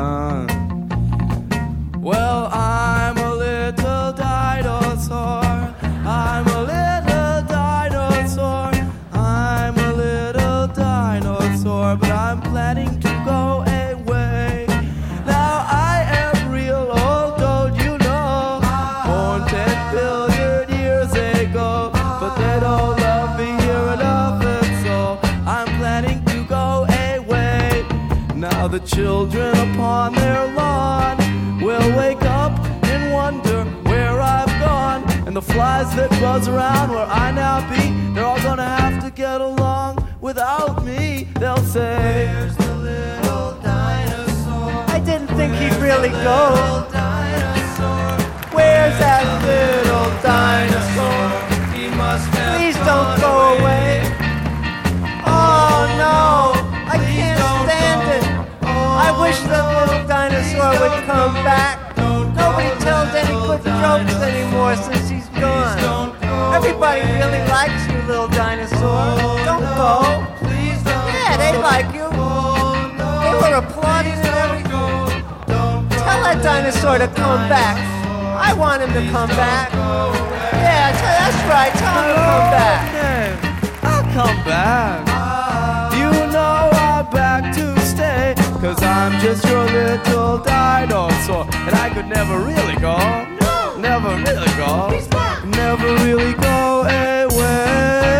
Well, I'm a little dinosaur. I'm a little dinosaur. I'm a little dinosaur, but I'm planning to go away. Now I am real old, don't you know? Born 10 billion years ago, but they don't love me here enough, and so I'm planning to go away. Now the children upon their lawn will wake up and wonder where I've gone, and the flies that buzz around where I now be, they're all gonna have to get along without me. They'll say, where's the little dinosaur? I didn't think he'd really go. Where's that little dinosaur? He must have Please don't go away. Oh no, I can't stand it. I wish that little dinosaur would come back. Nobody tells any good jokes anymore since he's gone. Everybody really likes you, little dinosaur. Don't go. Yeah, they like you. They were applauding and everything. Tell that dinosaur to come back. I want him to come back. Yeah, that's right. Tell him to come back. I'll come back. You know I'm back to stay, 'cause I'm just your little dinosaur, and I could never really go. No, never really go. Never really go away.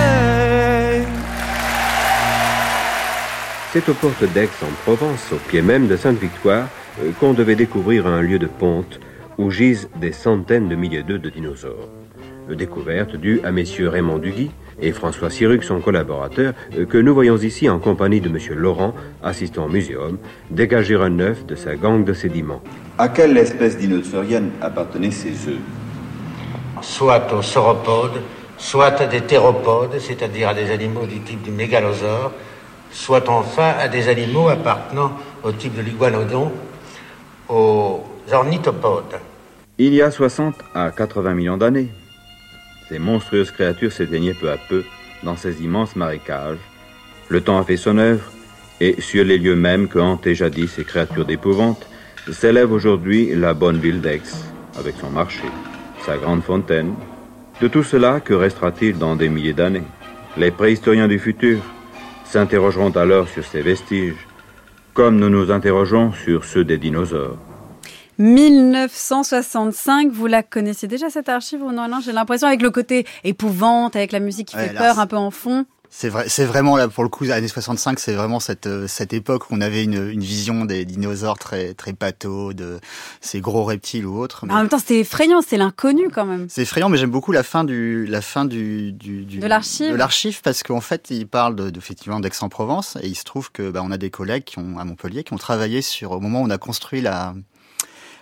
C'est aux portes d'Aix-en-Provence, au pied même de Sainte-Victoire, qu'on devait découvrir un lieu de ponte où gisent des centaines de milliers d'œufs de dinosaures. Découverte due à messieurs Raymond Duguy et François Siruc, son collaborateur, que nous voyons ici en compagnie de monsieur Laurent, assistant au muséum, dégager un œuf de sa gangue de sédiments. À quelle espèce dinosaurienne appartenaient ces œufs? Soit aux sauropodes, soit à des théropodes, c'est-à-dire à des animaux du type du mégalosaure, soit enfin à des animaux appartenant au type de l'iguanodon, aux ornithopodes. Il y a 60 à 80 millions d'années, ces monstrueuses créatures s'éteignaient peu à peu dans ces immenses marécages. Le temps a fait son œuvre, et sur les lieux mêmes que hantaient jadis ces créatures d'épouvante, s'élève aujourd'hui la bonne ville d'Aix, avec son marché, sa grande fontaine. De tout cela, que restera-t-il dans des milliers d'années? Les préhistoriens du futur s'interrogeront alors sur ces vestiges, comme nous nous interrogeons sur ceux des dinosaures. 1965, vous la connaissiez déjà cette archive, Renaud Alain? J'ai l'impression, avec le côté épouvante, avec la musique qui fait peur un peu en fond. C'est vrai, c'est vraiment là pour le coup, années 65, c'est vraiment cette époque où on avait une vision des dinosaures très très pathos, de ces gros reptiles ou autres. Mais en même temps, c'était effrayant, c'est l'inconnu quand même. C'est effrayant, mais j'aime beaucoup la fin de l'archive parce qu'en fait, il parle effectivement d'Aix-en-Provence et il se trouve que on a des collègues à Montpellier qui ont travaillé au moment où on a construit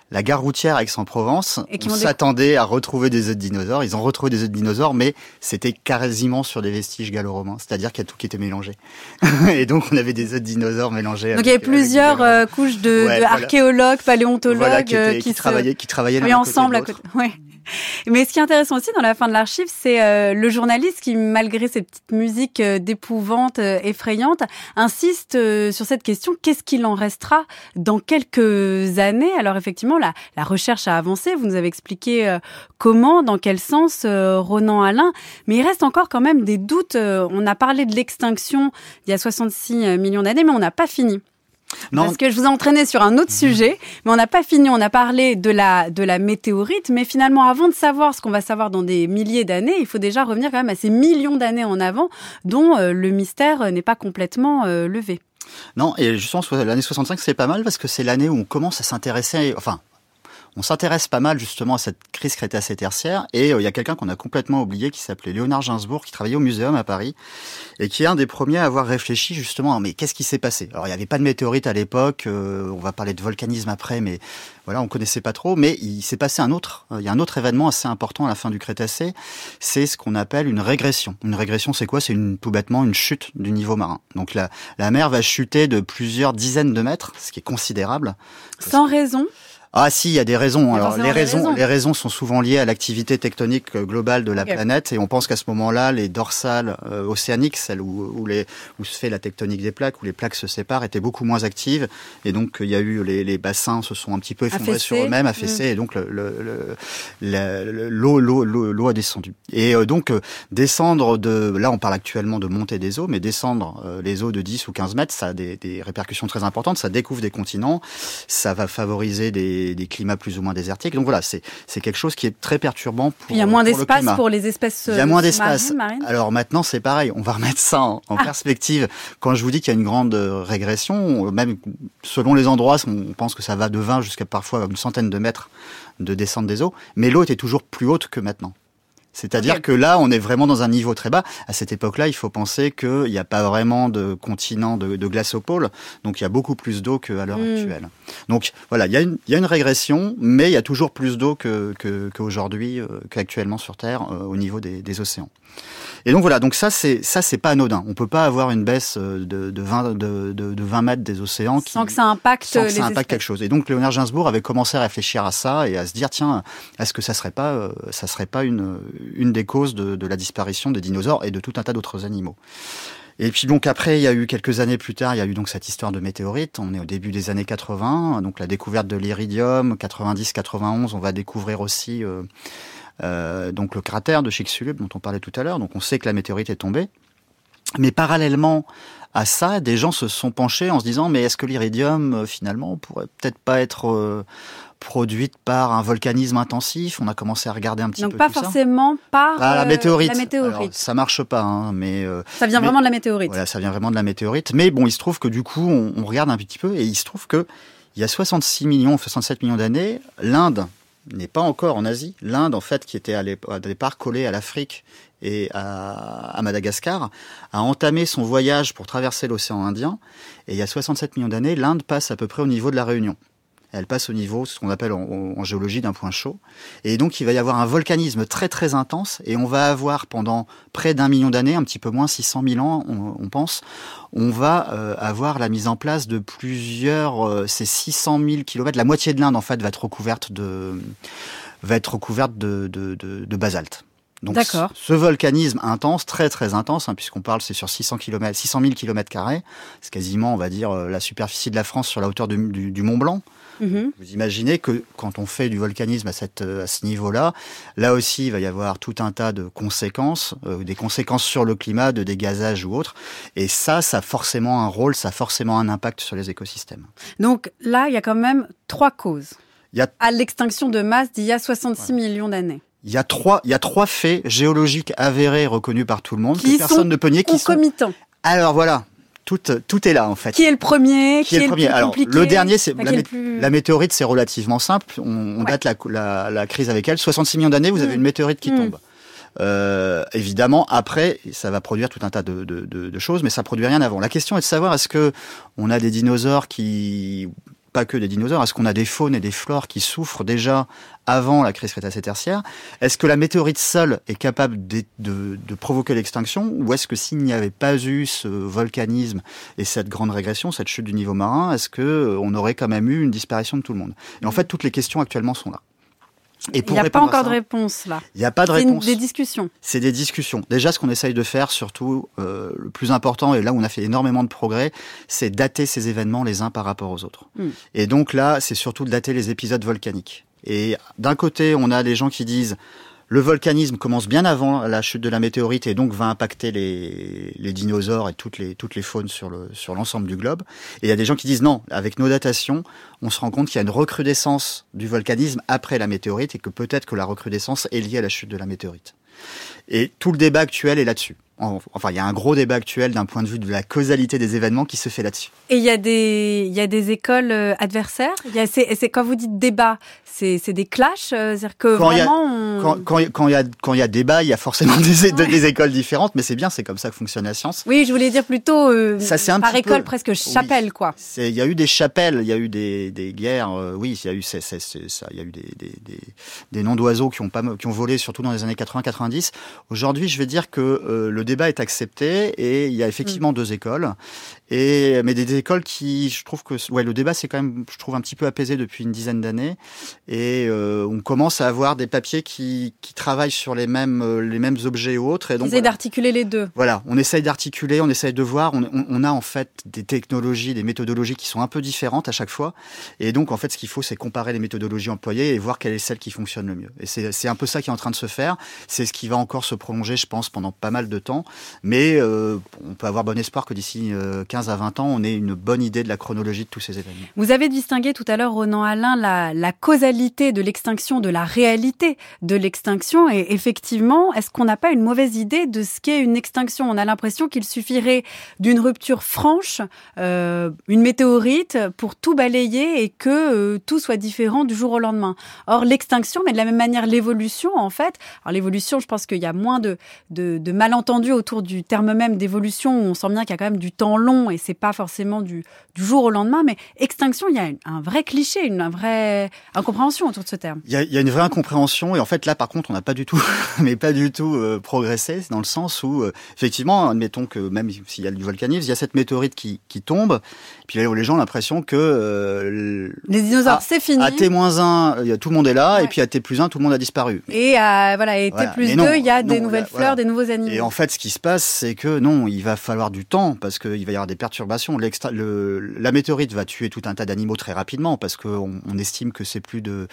la gare routière Aix-en-Provence, on s'attendait à retrouver des œufs de dinosaures. Ils ont retrouvé des œufs de dinosaures, mais c'était quasiment sur des vestiges gallo-romains, c'est-à-dire qu'il y a tout qui était mélangé. Et donc on avait des œufs de dinosaures mélangés. Donc il y avait plusieurs couches de archéologues, paléontologues qui travaillaient ensemble à côté. Ouais. Mais ce qui est intéressant aussi dans la fin de l'archive, c'est le journaliste qui, malgré ces petites musiques d'épouvante effrayantes, insiste sur cette question, qu'est-ce qu'il en restera dans quelques années? Alors effectivement, la recherche a avancé, vous nous avez expliqué comment, dans quel sens, Ronan Alain, mais il reste encore quand même des doutes. On a parlé de l'extinction il y a 66 millions d'années, mais on n'a pas fini. Non. Parce que je vous ai entraîné sur un autre sujet, mais on n'a pas fini. On a parlé de la météorite, mais finalement, avant de savoir ce qu'on va savoir dans des milliers d'années, il faut déjà revenir quand même à ces millions d'années en avant, dont le mystère n'est pas complètement levé. Non, et justement, l'année 65, c'est pas mal parce que c'est l'année où on commence à s'intéresser, on s'intéresse pas mal justement à cette crise crétacé-tertiaire et il y a quelqu'un qu'on a complètement oublié qui s'appelait Léonard Gainsbourg, qui travaillait au Muséum à Paris et qui est un des premiers à avoir réfléchi justement à mais qu'est-ce qui s'est passé. Alors il n'y avait pas de météorite à l'époque, on va parler de volcanisme après, mais voilà, on connaissait pas trop, mais il s'est passé il y a un autre événement assez important à la fin du Crétacé, c'est ce qu'on appelle une régression. Une régression, c'est quoi? C'est tout bêtement une chute du niveau marin. Donc la mer va chuter de plusieurs dizaines de mètres, ce qui est considérable. Sans raison? Ah si, il y a des raisons. Alors les raisons sont souvent liées à l'activité tectonique globale de la planète et on pense qu'à ce moment-là, les dorsales océaniques, celles où se fait la tectonique des plaques, où les plaques se séparent, étaient beaucoup moins actives et donc il y a eu les bassins se sont un petit peu effondrés sur eux-mêmes, affaissés et donc l'eau a descendu. Et donc descendre là on parle actuellement de montée des eaux, mais descendre les eaux de 10 ou 15 mètres, ça a des répercussions très importantes, ça découvre des continents, ça va favoriser des climats plus ou moins désertiques. Donc voilà, c'est quelque chose qui est très perturbant pour le climat. Il y a moins d'espace pour les espèces Il y a moins d'espace. marines. Alors maintenant, c'est pareil. On va remettre ça en perspective. Quand je vous dis qu'il y a une grande régression, même selon les endroits, on pense que ça va de 20 jusqu'à parfois une centaine de mètres de descente des eaux. Mais l'eau était toujours plus haute que maintenant. C'est-à-dire que là, on est vraiment dans un niveau très bas. À cette époque-là, il faut penser qu'il n'y a pas vraiment de continent de glace au pôle. Donc, il y a beaucoup plus d'eau qu'à l'heure actuelle. Donc, voilà, il y a une régression, mais il y a toujours plus d'eau qu'aujourd'hui, qu'actuellement sur Terre, au niveau des océans. Et donc voilà, donc ça c'est pas anodin. On peut pas avoir une baisse de 20 mètres des océans sans que ça impacte quelque chose. Et donc Léonard Gainsbourg avait commencé à réfléchir à ça et à se dire tiens, est-ce que ça serait pas une des causes de la disparition des dinosaures et de tout un tas d'autres animaux. Et puis donc après, il y a eu quelques années plus tard, il y a eu donc cette histoire de météorite. On est au début des années 80, donc la découverte de l'iridium, 90-91, on va découvrir aussi donc le cratère de Chicxulub dont on parlait tout à l'heure. Donc on sait que la météorite est tombée. Mais parallèlement à ça, des gens se sont penchés en se disant mais est-ce que l'iridium finalement pourrait peut-être pas être produite par un volcanisme intensif? On a commencé à regarder un petit peu tout ça. Donc pas forcément par la météorite. Alors, ça marche pas, mais ça vient vraiment de la météorite. Voilà, ça vient vraiment de la météorite. Mais bon, il se trouve que du coup, on regarde un petit peu et il se trouve que il y a 67 millions d'années, l'Inde n'est pas encore en Asie. L'Inde, en fait, qui était à départ collée à l'Afrique et à Madagascar, a entamé son voyage pour traverser l'océan Indien. Et il y a 67 millions d'années, l'Inde passe à peu près au niveau de la Réunion. Elle passe au niveau, ce qu'on appelle en géologie, d'un point chaud. Et donc, il va y avoir un volcanisme très, très intense. Et on va avoir, pendant près d'1 million d'années, un petit peu moins, 600 000 ans, on pense, on va avoir la mise en place de plusieurs, ces 600 000 kilomètres. La moitié de l'Inde, en fait, va être recouverte de basalte. Donc, ce volcanisme intense, très très intense, puisqu'on parle, c'est sur 600 000 km², c'est quasiment, on va dire, la superficie de la France sur la hauteur du Mont Blanc. Vous imaginez que quand on fait du volcanisme à ce niveau-là, là aussi, il va y avoir tout un tas de conséquences, des conséquences sur le climat, de dégazage ou autre. Et ça a forcément un rôle, ça a forcément un impact sur les écosystèmes. Donc là, il y a quand même 3 causes à l'extinction de masse d'il y a 66 millions d'années. Il y a trois faits géologiques avérés, reconnus par tout le monde, que personne ne peut nier, qui sont concomitants. Alors voilà, tout est là en fait. Qui est le premier? Qui est le plus compliqué? Alors le dernier, c'est la météorite, c'est relativement simple. On date la crise avec elle. 66 millions d'années, vous avez une météorite qui tombe. Évidemment, après, ça va produire tout un tas de choses, mais ça produit rien avant. La question est de savoir est-ce que on a des dinosaures qui pas que des dinosaures? Est-ce qu'on a des faunes et des flores qui souffrent déjà avant la crise Crétacé-Tertiaire? Est-ce que la météorite seule est capable de provoquer l'extinction? Ou est-ce que s'il n'y avait pas eu ce volcanisme et cette grande régression, cette chute du niveau marin, est-ce qu'on aurait quand même eu une disparition de tout le monde? Et en fait, toutes les questions actuellement sont là. Il n'y a pas encore de réponse, là. Il n'y a pas de réponse. C'est des discussions. C'est des discussions. Déjà, ce qu'on essaye de faire, surtout, le plus important, et là où on a fait énormément de progrès, c'est dater ces événements les uns par rapport aux autres. Et donc là, c'est surtout de dater les épisodes volcaniques. Et d'un côté, on a des gens qui disent le volcanisme commence bien avant la chute de la météorite et donc va impacter les dinosaures et toutes les faunes sur l'ensemble du globe. Et il y a des gens qui disent non, avec nos datations, on se rend compte qu'il y a une recrudescence du volcanisme après la météorite et que peut-être que la recrudescence est liée à la chute de la météorite. Et tout le débat actuel est là-dessus. Enfin, il y a un gros débat actuel d'un point de vue de la causalité des événements qui se fait là-dessus. Et il y a des écoles adversaires. C'est quand vous dites débat, c'est des clashs, c'est-à-dire que quand il y a débat, il y a forcément des écoles différentes, mais c'est bien, c'est comme ça que fonctionne la science. Oui, je voulais dire plutôt par école presque chapelle, oui. quoi. Il y a eu des chapelles, il y a eu des guerres. Oui, il y a eu il y a eu des noms d'oiseaux qui ont volé surtout dans les années 80-90. Aujourd'hui, je vais dire que le débat est accepté et il y a effectivement deux écoles. Mais des écoles qui, je trouve que le débat c'est quand même, je trouve, un petit peu apaisé depuis une dizaine d'années et on commence à avoir des papiers qui travaillent sur les mêmes objets et autres. Et donc essaye d'articuler les deux. Voilà, on essaye d'articuler, on essaye de voir. On a en fait des technologies, des méthodologies qui sont un peu différentes à chaque fois. Et donc en fait, ce qu'il faut, c'est comparer les méthodologies employées et voir quelle est celle qui fonctionne le mieux. Et c'est un peu ça qui est en train de se faire. C'est ce qui va encore se prolonger, je pense, pendant pas mal de temps. Mais on peut avoir bon espoir que d'ici 15 à 20 ans, on ait une bonne idée de la chronologie de tous ces événements. Vous avez distingué tout à l'heure, Ronan Alain, la causalité de l'extinction de la réalité de l'extinction. Et effectivement, est-ce qu'on n'a pas une mauvaise idée de ce qu'est une extinction? On a l'impression qu'il suffirait d'une rupture franche, une météorite, pour tout balayer et que tout soit différent du jour au lendemain. Or, l'extinction, mais de la même manière, l'évolution, en fait. Alors, l'évolution, je pense qu'il y a moins de malentendus autour du terme même d'évolution, où on sent bien qu'il y a quand même du temps long et c'est pas forcément du jour au lendemain, mais extinction, il y a un vrai cliché, une vraie incompréhension autour de ce terme. Il y a une vraie incompréhension et en fait là par contre on n'a pas du tout progressé dans le sens où effectivement admettons que même s'il y a du volcanisme, il y a cette météorite qui tombe et puis là les gens ont l'impression que les dinosaures c'est fini. À T-1, tout le monde est là et puis à T+1 tout le monde a disparu. Et T+2 il y a des nouvelles fleurs, des nouveaux animaux. Et en fait ce qui se passe c'est que non, il va falloir du temps parce qu'il va y avoir des perturbations. La météorite va tuer tout un tas d'animaux très rapidement parce qu'on estime que c'est plus de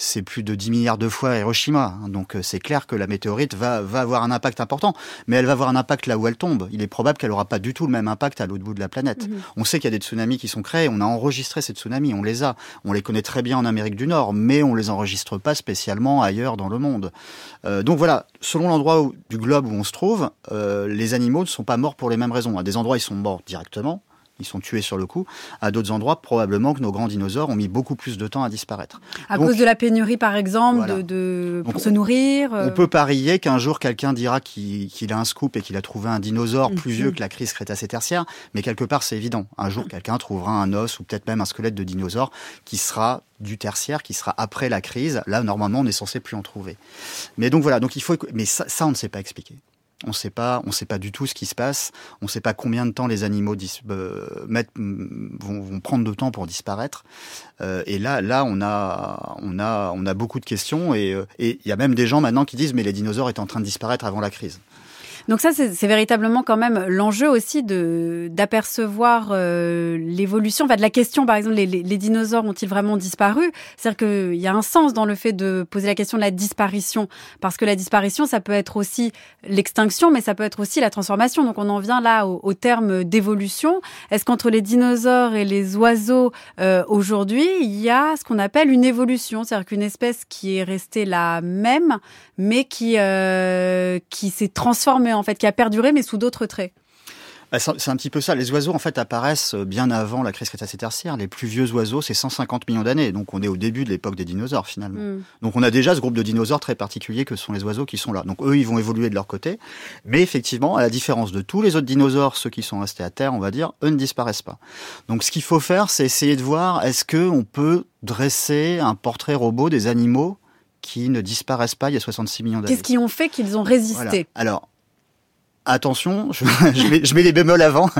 10 milliards de fois Hiroshima. Donc c'est clair que la météorite va avoir un impact important, mais elle va avoir un impact là où elle tombe. Il est probable qu'elle n'aura pas du tout le même impact à l'autre bout de la planète. On sait qu'il y a des tsunamis qui sont créés, on a enregistré ces tsunamis, on les connaît très bien en Amérique du Nord, mais on les enregistre pas spécialement ailleurs dans le monde. Donc voilà, selon l'endroit du globe où on se trouve, les animaux ne sont pas morts pour les mêmes raisons. À des endroits, ils sont morts directement, ils sont tués sur le coup. À d'autres endroits, probablement que nos grands dinosaures ont mis beaucoup plus de temps à disparaître. À cause de la pénurie, par exemple, voilà. Pour se nourrir. On peut parier qu'un jour, quelqu'un dira qu'il a un scoop et qu'il a trouvé un dinosaure plus vieux que la crise Crétacé-Tertiaire, mais quelque part, c'est évident. Un jour, quelqu'un trouvera un os ou peut-être même un squelette de dinosaure qui sera du tertiaire, qui sera après la crise. Là, normalement, on est censé plus en trouver. Mais donc voilà, mais ça, on ne sait pas expliquer. On sait pas du tout ce qui se passe. On ne sait pas combien de temps les animaux vont prendre de temps pour disparaître. Et là, on a beaucoup de questions. Et il y a même des gens maintenant qui disent mais les dinosaures étaient en train de disparaître avant la crise. Donc ça, c'est véritablement quand même l'enjeu aussi d'apercevoir l'évolution. Enfin, de la question, par exemple, les dinosaures ont-ils vraiment disparu? C'est-à-dire qu'il y a un sens dans le fait de poser la question de la disparition. Parce que la disparition, ça peut être aussi l'extinction, mais ça peut être aussi la transformation. Donc on en vient là au terme d'évolution. Est-ce qu'entre les dinosaures et les oiseaux, aujourd'hui, il y a ce qu'on appelle une évolution? C'est-à-dire qu'une espèce qui est restée la même, mais qui s'est transformée, en fait, qui a perduré, mais sous d'autres traits. C'est un petit peu ça. Les oiseaux, en fait, apparaissent bien avant la crise Crétacé-Tertiaire. Les plus vieux oiseaux, c'est 150 millions d'années. Donc, on est au début de l'époque des dinosaures, finalement. Donc, on a déjà ce groupe de dinosaures très particulier que sont les oiseaux qui sont là. Donc, eux, ils vont évoluer de leur côté. Mais effectivement, à la différence de tous les autres dinosaures, ceux qui sont restés à terre, on va dire, eux ne disparaissent pas. Donc, ce qu'il faut faire, c'est essayer de voir, est-ce qu'on peut dresser un portrait robot des animaux qui ne disparaissent pas il y a 66 millions d'années. Qu'est-ce qui ont fait qu'ils ont résisté ? Voilà. Alors, attention, je mets les bémols avant.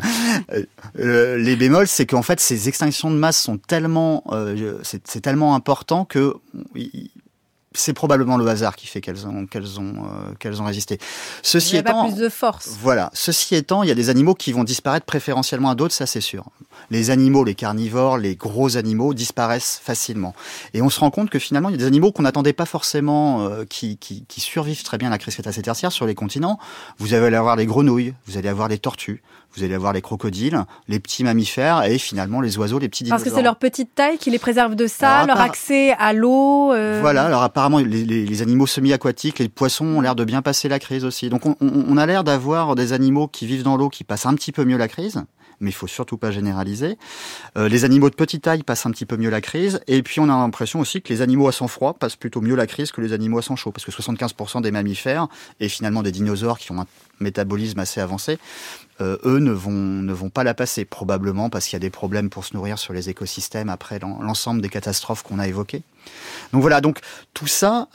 Les bémols, c'est qu'en fait, ces extinctions de masse sont tellement, c'est tellement important que c'est probablement le hasard qui fait qu'elles ont résisté. Ceci étant, il n'y a pas plus de force. Voilà. Ceci étant, il y a des animaux qui vont disparaître préférentiellement à d'autres, ça c'est sûr. Les animaux, les carnivores, les gros animaux disparaissent facilement. Et on se rend compte que finalement, il y a des animaux qu'on n'attendait pas forcément, qui survivent très bien à la crise Crétacé-Tertiaire sur les continents. Vous allez avoir les grenouilles, vous allez avoir les tortues, vous allez avoir les crocodiles, les petits mammifères et finalement les oiseaux, les petits dinosaures. Parce que c'est leur petite taille qui les préserve de ça, alors, leur accès à l'eau. Voilà, alors apparemment les animaux semi-aquatiques, les poissons ont l'air de bien passer la crise aussi. Donc on a l'air d'avoir des animaux qui vivent dans l'eau qui passent un petit peu mieux la crise. Mais il faut surtout pas généraliser. Les animaux de petite taille passent un petit peu mieux la crise. Et puis, on a l'impression aussi que les animaux à sang froid passent plutôt mieux la crise que les animaux à sang chaud. Parce que 75% des mammifères et finalement des dinosaures qui ont un métabolisme assez avancé, eux ne vont pas la passer. Probablement parce qu'il y a des problèmes pour se nourrir sur les écosystèmes après l'ensemble des catastrophes qu'on a évoquées. Donc voilà, donc tout ça,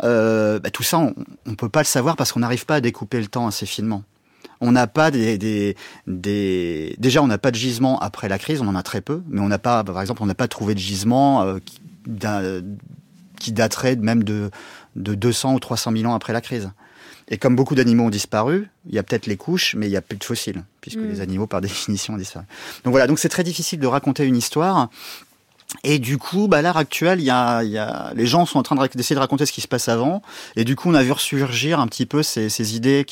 on peut pas le savoir parce qu'on n'arrive pas à découper le temps assez finement. On n'a pas déjà on n'a pas de gisement après la crise, on en a très peu, mais on n'a pas, par exemple, on n'a pas trouvé de gisement qui daterait même de 200 ou 300 000 ans après la crise. Et comme beaucoup d'animaux ont disparu, il y a peut-être les couches, mais il y a plus de fossiles, puisque les animaux, par définition, ont disparu. Donc voilà, donc c'est très difficile de raconter une histoire. Et du coup, à l'heure actuelle, les gens sont en train d'essayer de raconter ce qui se passe avant. Et du coup, on a vu ressurgir un petit peu ces idées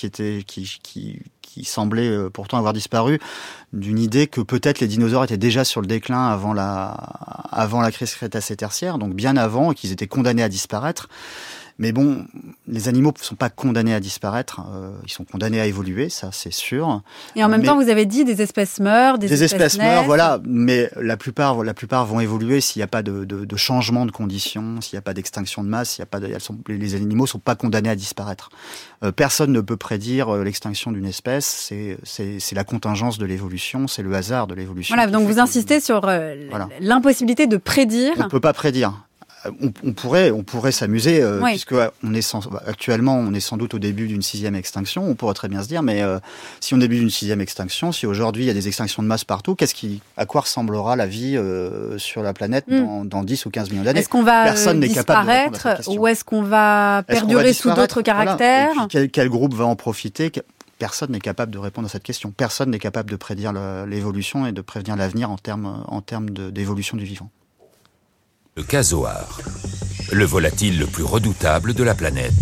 qui semblaient pourtant avoir disparu, d'une idée que peut-être les dinosaures étaient déjà sur le déclin avant la crise Crétacé-Tertiaire, donc bien avant, et qu'ils étaient condamnés à disparaître. Mais bon, les animaux ne sont pas condamnés à disparaître, ils sont condamnés à évoluer, ça c'est sûr. Et en même temps, vous avez dit des espèces meurent, des espèces meurent, voilà, mais la plupart vont évoluer s'il n'y a pas de changement de conditions, s'il n'y a pas d'extinction de masse, les animaux ne sont pas condamnés à disparaître. Personne ne peut prédire l'extinction d'une espèce, c'est la contingence de l'évolution, c'est le hasard de l'évolution. Voilà, donc vous insistez sur l'impossibilité de prédire. On ne peut pas prédire. On pourrait s'amuser, puisque actuellement on est sans doute au début d'une 6e extinction. On pourrait très bien se dire, mais si on est au début d'une 6e extinction, si aujourd'hui il y a des extinctions de masse partout, à quoi ressemblera la vie sur la planète dans 10 ou 15 millions d'années ? Est-ce qu'on va Personne n'est capable de répondre à cette question. Ou est-ce qu'on va perdurer sous d'autres caractères ? Voilà. Et puis, quel groupe va en profiter ? Personne n'est capable de répondre à cette question. Personne n'est capable de prédire l'évolution et de prévenir l'avenir en termes d'évolution du vivant. Le casoar, le volatile le plus redoutable de la planète.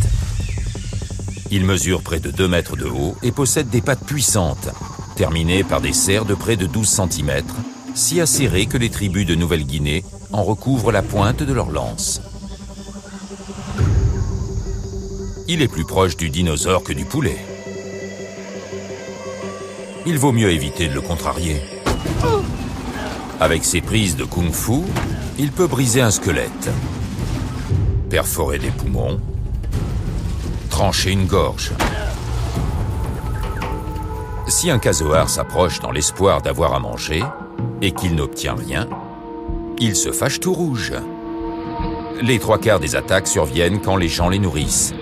Il mesure près de 2 mètres de haut et possède des pattes puissantes, terminées par des serres de près de 12 cm, si acérées que les tribus de Nouvelle-Guinée en recouvrent la pointe de leurs lances. Il est plus proche du dinosaure que du poulet. Il vaut mieux éviter de le contrarier. Avec ses prises de kung-fu, il peut briser un squelette, perforer des poumons, trancher une gorge. Si un casoar s'approche dans l'espoir d'avoir à manger et qu'il n'obtient rien, il se fâche tout rouge. Les 3/4 des attaques surviennent quand les gens les nourrissent.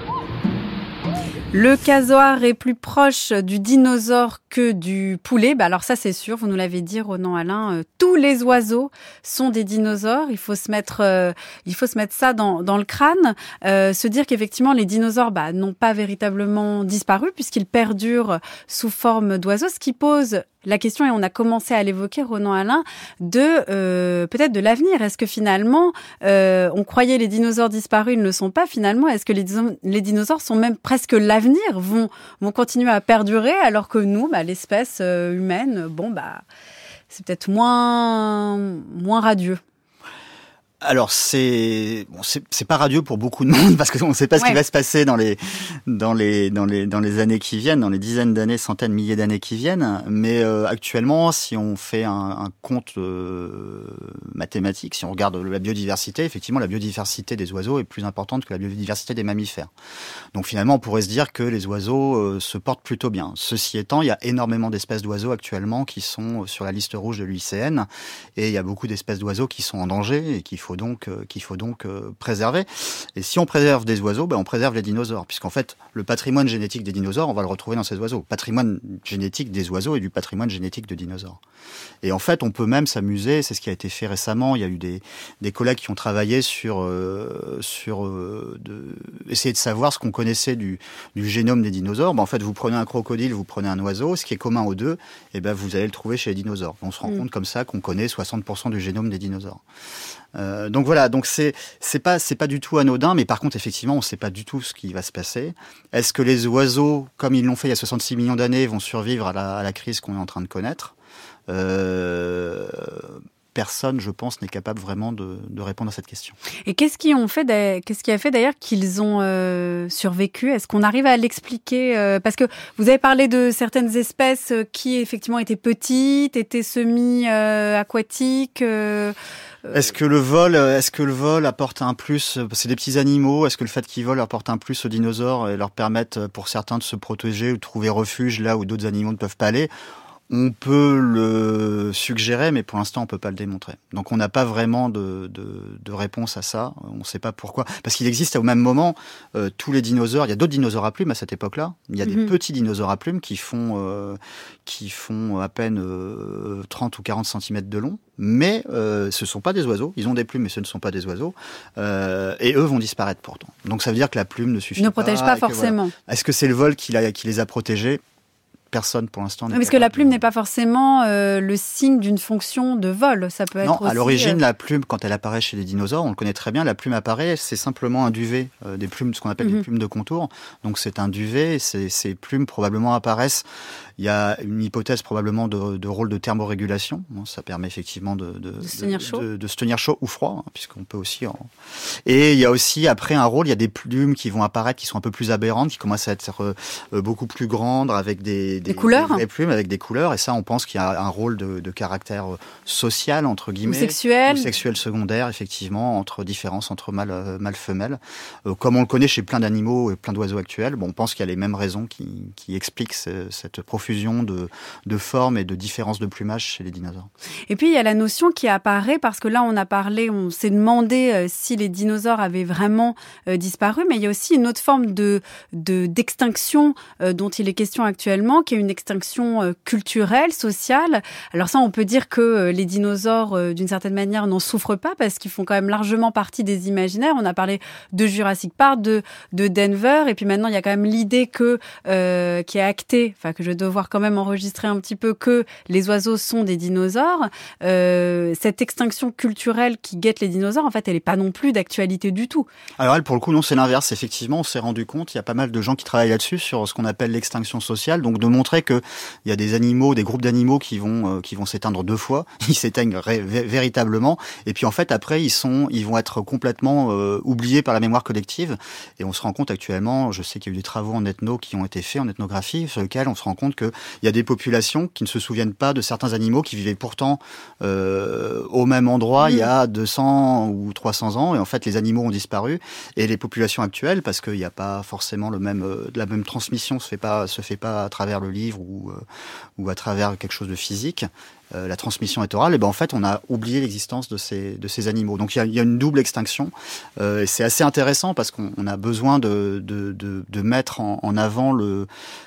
Le casoar est plus proche du dinosaure que du poulet. Alors ça, c'est sûr, vous nous l'avez dit, Ronan Alain, tous les oiseaux sont des dinosaures. Il faut se mettre ça dans le crâne. Se dire qu'effectivement, les dinosaures n'ont pas véritablement disparu puisqu'ils perdurent sous forme d'oiseaux, ce qui pose la question, et on a commencé à l'évoquer, Ronan Alain, peut-être de l'avenir. Est-ce que finalement, on croyait les dinosaures disparus, ils ne le sont pas finalement? Est-ce que les dinosaures sont même presque l'avenir, vont continuer à perdurer, alors que nous, l'espèce humaine, c'est peut-être moins radieux? Alors c'est pas radieux pour beaucoup de monde parce qu'on ne sait pas ce qui va se passer dans les années qui viennent, dans les dizaines d'années, centaines, milliers d'années qui viennent. Mais actuellement, si on fait un compte mathématique, si on regarde la biodiversité, effectivement, la biodiversité des oiseaux est plus importante que la biodiversité des mammifères. Donc finalement, on pourrait se dire que les oiseaux se portent plutôt bien. Ceci étant, il y a énormément d'espèces d'oiseaux actuellement qui sont sur la liste rouge de l'UICN et il y a beaucoup d'espèces d'oiseaux qui sont en danger et qu'il faut donc préserver. Et si on préserve des oiseaux, on préserve les dinosaures, puisqu'en fait, le patrimoine génétique des dinosaures, on va le retrouver dans ces oiseaux. Le patrimoine génétique des oiseaux et du patrimoine génétique de dinosaures. Et en fait, on peut même s'amuser, c'est ce qui a été fait récemment, il y a eu des collègues qui ont travaillé sur essayer de savoir ce qu'on connaissait du génome des dinosaures. En fait, vous prenez un crocodile, vous prenez un oiseau, ce qui est commun aux deux, et vous allez le trouver chez les dinosaures. On se rend compte comme ça qu'on connaît 60% du génome des dinosaures. Donc voilà, donc c'est pas du tout anodin, mais par contre effectivement on sait pas du tout ce qui va se passer. Est-ce que les oiseaux, comme ils l'ont fait il y a 66 millions d'années, vont survivre à la crise qu'on est en train de connaître? Personne, je pense, n'est capable vraiment de répondre à cette question. Et qu'est-ce qui a fait d'ailleurs qu'ils ont survécu? Est-ce qu'on arrive à l'expliquer? Parce que vous avez parlé de certaines espèces qui effectivement étaient petites, étaient semi-aquatiques. Est-ce que le vol apporte un plus? C'est des petits animaux. Est-ce que le fait qu'ils volent apporte un plus aux dinosaures et leur permettent, pour certains, de se protéger ou de trouver refuge là où d'autres animaux ne peuvent pas aller? On peut le suggérer, mais pour l'instant, on peut pas le démontrer. Donc, on n'a pas vraiment de réponse à ça. On ne sait pas pourquoi. Parce qu'il existe au même moment tous les dinosaures. Il y a d'autres dinosaures à plumes à cette époque-là. Il y a des petits dinosaures à plumes qui font à peine 30 ou 40 cm de long. Mais ce sont pas des oiseaux. Ils ont des plumes, mais ce ne sont pas des oiseaux. Et eux vont disparaître pourtant. Donc, ça veut dire que la plume ne suffit pas. Ne protège pas forcément. Voilà. Est-ce que c'est le vol qui les a protégés? Personne pour l'instant. Parce que la plume n'est pas forcément le signe d'une fonction de vol. Ça peut être non, aussi... à l'origine, la plume, quand elle apparaît chez les dinosaures, on le connaît très bien, la plume apparaît, c'est simplement un duvet, des plumes, ce qu'on appelle des plumes de contour. Donc c'est un duvet, ces plumes probablement apparaissent. Il y a une hypothèse probablement de rôle de thermorégulation. Ça permet effectivement de se tenir chaud ou froid, puisqu'on peut aussi... Et il y a aussi, après, un rôle, il y a des plumes qui vont apparaître, qui sont un peu plus aberrantes, qui commencent à être beaucoup plus grandes, avec des couleurs, des plumes avec des couleurs, et ça on pense qu'il y a un rôle de caractère social entre guillemets, ou sexuel secondaire effectivement, entre différences entre mâle-femelle, comme on le connaît chez plein d'animaux et plein d'oiseaux actuels. On pense qu'il y a les mêmes raisons qui expliquent cette profusion de formes et de différences de plumage chez les dinosaures. Et puis il y a la notion qui apparaît, parce que là on s'est demandé si les dinosaures avaient vraiment disparu, mais il y a aussi une autre forme d'extinction dont il est question actuellement, qui est une extinction culturelle, sociale. Alors ça, on peut dire que les dinosaures, d'une certaine manière, n'en souffrent pas parce qu'ils font quand même largement partie des imaginaires. On a parlé de Jurassic Park, de Denver, et puis maintenant, il y a quand même l'idée qui est actée, que je vais devoir quand même enregistrer un petit peu, que les oiseaux sont des dinosaures. Cette extinction culturelle qui guette les dinosaures, en fait, elle n'est pas non plus d'actualité du tout. Alors elle, pour le coup, non, c'est l'inverse. Effectivement, on s'est rendu compte, il y a pas mal de gens qui travaillent là-dessus, sur ce qu'on appelle l'extinction sociale, donc de montrer que il y a des animaux, des groupes d'animaux qui vont s'éteindre deux fois. Ils s'éteignent véritablement. Et puis en fait après ils vont être complètement oubliés par la mémoire collective. Et on se rend compte actuellement, je sais qu'il y a eu des travaux en ethno qui ont été faits en ethnographie, sur lesquels on se rend compte qu'il y a des populations qui ne se souviennent pas de certains animaux qui vivaient pourtant au même endroit il y a 200 ou 300 ans. Et en fait les animaux ont disparu. Et les populations actuelles, parce qu'il n'y a pas forcément la même transmission, se fait pas à travers le livre ou à travers quelque chose de physique, la transmission est orale, et en fait on a oublié l'existence de ces animaux. Donc il y a une double extinction, et c'est assez intéressant parce qu'on a besoin de mettre en avant le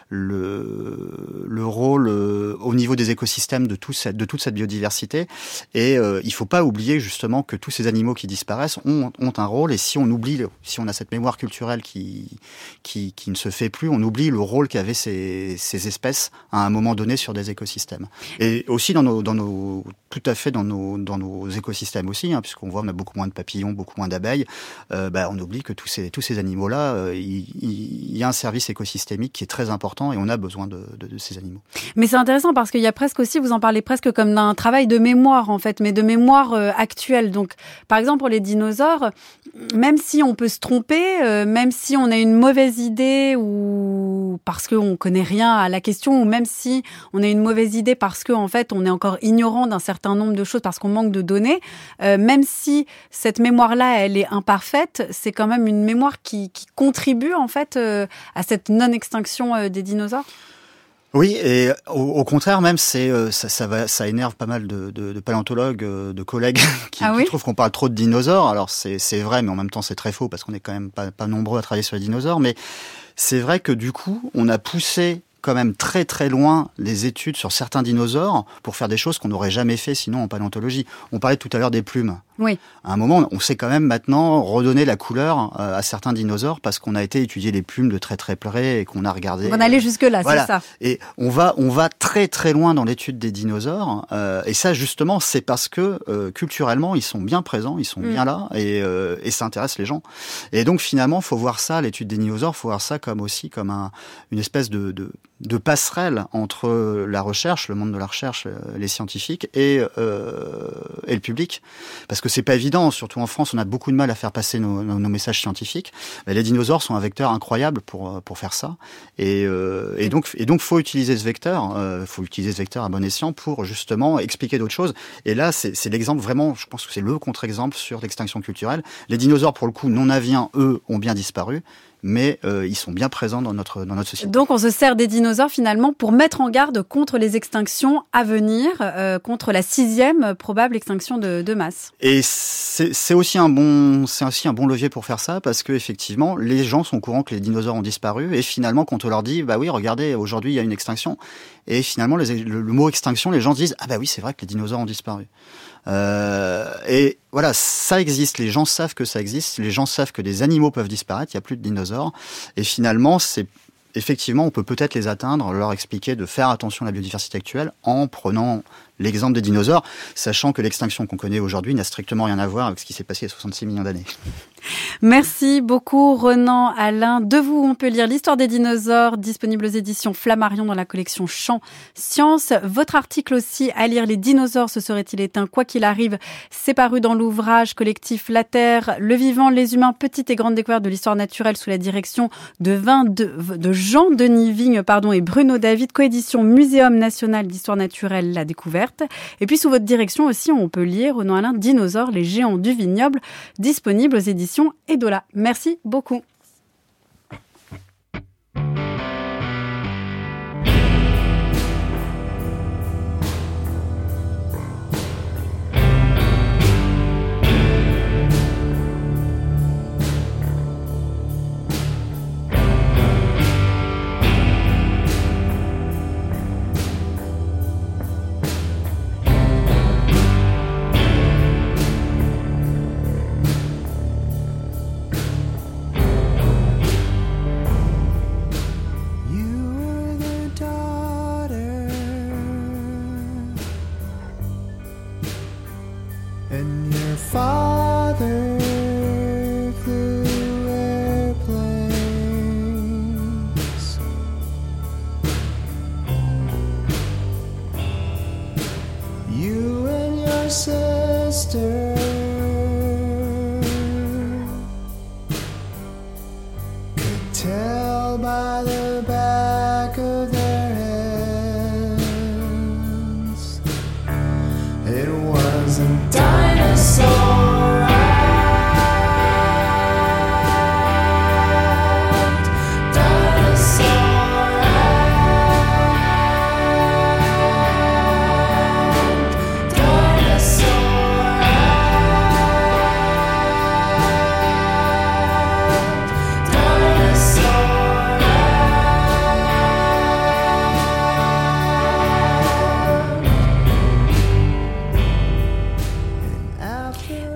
rôle au niveau des écosystèmes de toute cette biodiversité, et il faut pas oublier justement que tous ces animaux qui disparaissent ont un rôle, et si on a cette mémoire culturelle qui ne se fait plus, on oublie le rôle qu'avaient ces espèces à un moment donné sur des écosystèmes. Et aussi dans tout à fait dans nos écosystèmes aussi, hein, puisqu'on voit on a beaucoup moins de papillons, beaucoup moins d'abeilles. On oublie que tous ces animaux-là, il y a un service écosystémique qui est très important et on a besoin de ces animaux. Mais c'est intéressant parce qu'il y a presque aussi, vous en parlez presque comme d'un travail de mémoire en fait, mais de mémoire actuelle. Donc, par exemple pour les dinosaures, même si on peut se tromper, même si on a une mauvaise idée ou parce qu'on connaît rien à la question, ou même si on a une mauvaise idée parce que en fait on est encore ignorant d'un certain nombre de choses parce qu'on manque de données, même si cette mémoire-là elle est imparfaite, c'est quand même une mémoire qui contribue en fait à cette non-extinction des dinosaures. Oui, et au contraire même, ça énerve pas mal de paléontologues, de collègues qui trouvent qu'on parle trop de dinosaures. Alors c'est vrai, mais en même temps c'est très faux parce qu'on est quand même pas nombreux à travailler sur les dinosaures. Mais c'est vrai que du coup, on a poussé quand même très très loin les études sur certains dinosaures pour faire des choses qu'on n'aurait jamais fait sinon en paléontologie. On parlait tout à l'heure des plumes. Oui. À un moment, on sait quand même maintenant redonner la couleur à certains dinosaures parce qu'on a été étudier les plumes de très très près et qu'on a regardé. On allait jusque là, voilà. C'est ça. Et on va très très loin dans l'étude des dinosaures. Et ça justement, c'est parce que culturellement, ils sont bien présents, ils sont bien là et ça intéresse les gens. Et donc finalement, faut voir ça, l'étude des dinosaures, faut voir ça comme une espèce de passerelle entre la recherche, le monde de la recherche, les scientifiques et le public. Parce que c'est pas évident, surtout en France, on a beaucoup de mal à faire passer nos messages scientifiques. Mais les dinosaures sont un vecteur incroyable pour faire ça. Et donc faut utiliser ce vecteur, à bon escient pour justement expliquer d'autres choses. Et là, c'est l'exemple vraiment, je pense que c'est le contre-exemple sur l'extinction culturelle. Les dinosaures, pour le coup, non aviens, eux, ont bien disparu. Mais ils sont bien présents dans notre société. Donc on se sert des dinosaures finalement pour mettre en garde contre les extinctions à venir, contre la 6e probable extinction de masse. Et c'est aussi un bon levier pour faire ça parce que effectivement les gens sont au courant que les dinosaures ont disparu et finalement quand on leur dit bah oui regardez aujourd'hui il y a une extinction et finalement le mot extinction les gens se disent ah bah oui c'est vrai que les dinosaures ont disparu. Et voilà, ça existe, les gens savent que ça existe, les gens savent que des animaux peuvent disparaître, il n'y a plus de dinosaures, et finalement, effectivement, on peut peut-être les atteindre, leur expliquer de faire attention à la biodiversité actuelle en prenant l'exemple des dinosaures, sachant que l'extinction qu'on connaît aujourd'hui n'a strictement rien à voir avec ce qui s'est passé il y a 66 millions d'années. Merci beaucoup Renan, Alain. De vous, on peut lire l'histoire des dinosaures, disponible aux éditions Flammarion dans la collection Champs Sciences. Votre article aussi, à lire, les dinosaures se seraient-ils éteints quoi qu'il arrive, c'est paru dans l'ouvrage collectif La Terre, le vivant, les humains, petite et grande découverte de l'histoire naturelle sous la direction de Jean-Denis Vigne et Bruno David, coédition Muséum national d'histoire naturelle, la découverte. Et puis sous votre direction aussi, on peut lire Renan Alain, Dinosaures, les géants du vignoble, disponible aux éditions Edola. Merci beaucoup.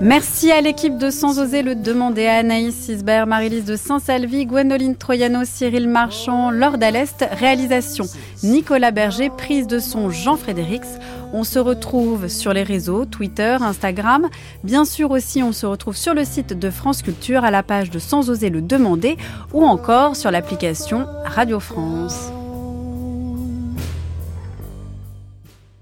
Merci à l'équipe de Sans oser le demander, à Anaïs Sisbert, Marie-Lise de Saint-Salvi, Gwendoline Troyano, Cyril Marchand, Laure Dallest, réalisation Nicolas Berger, prise de son Jean-Frédérix. On se retrouve sur les réseaux, Twitter, Instagram. Bien sûr aussi, on se retrouve sur le site de France Culture, à la page de Sans oser le demander, ou encore sur l'application Radio France.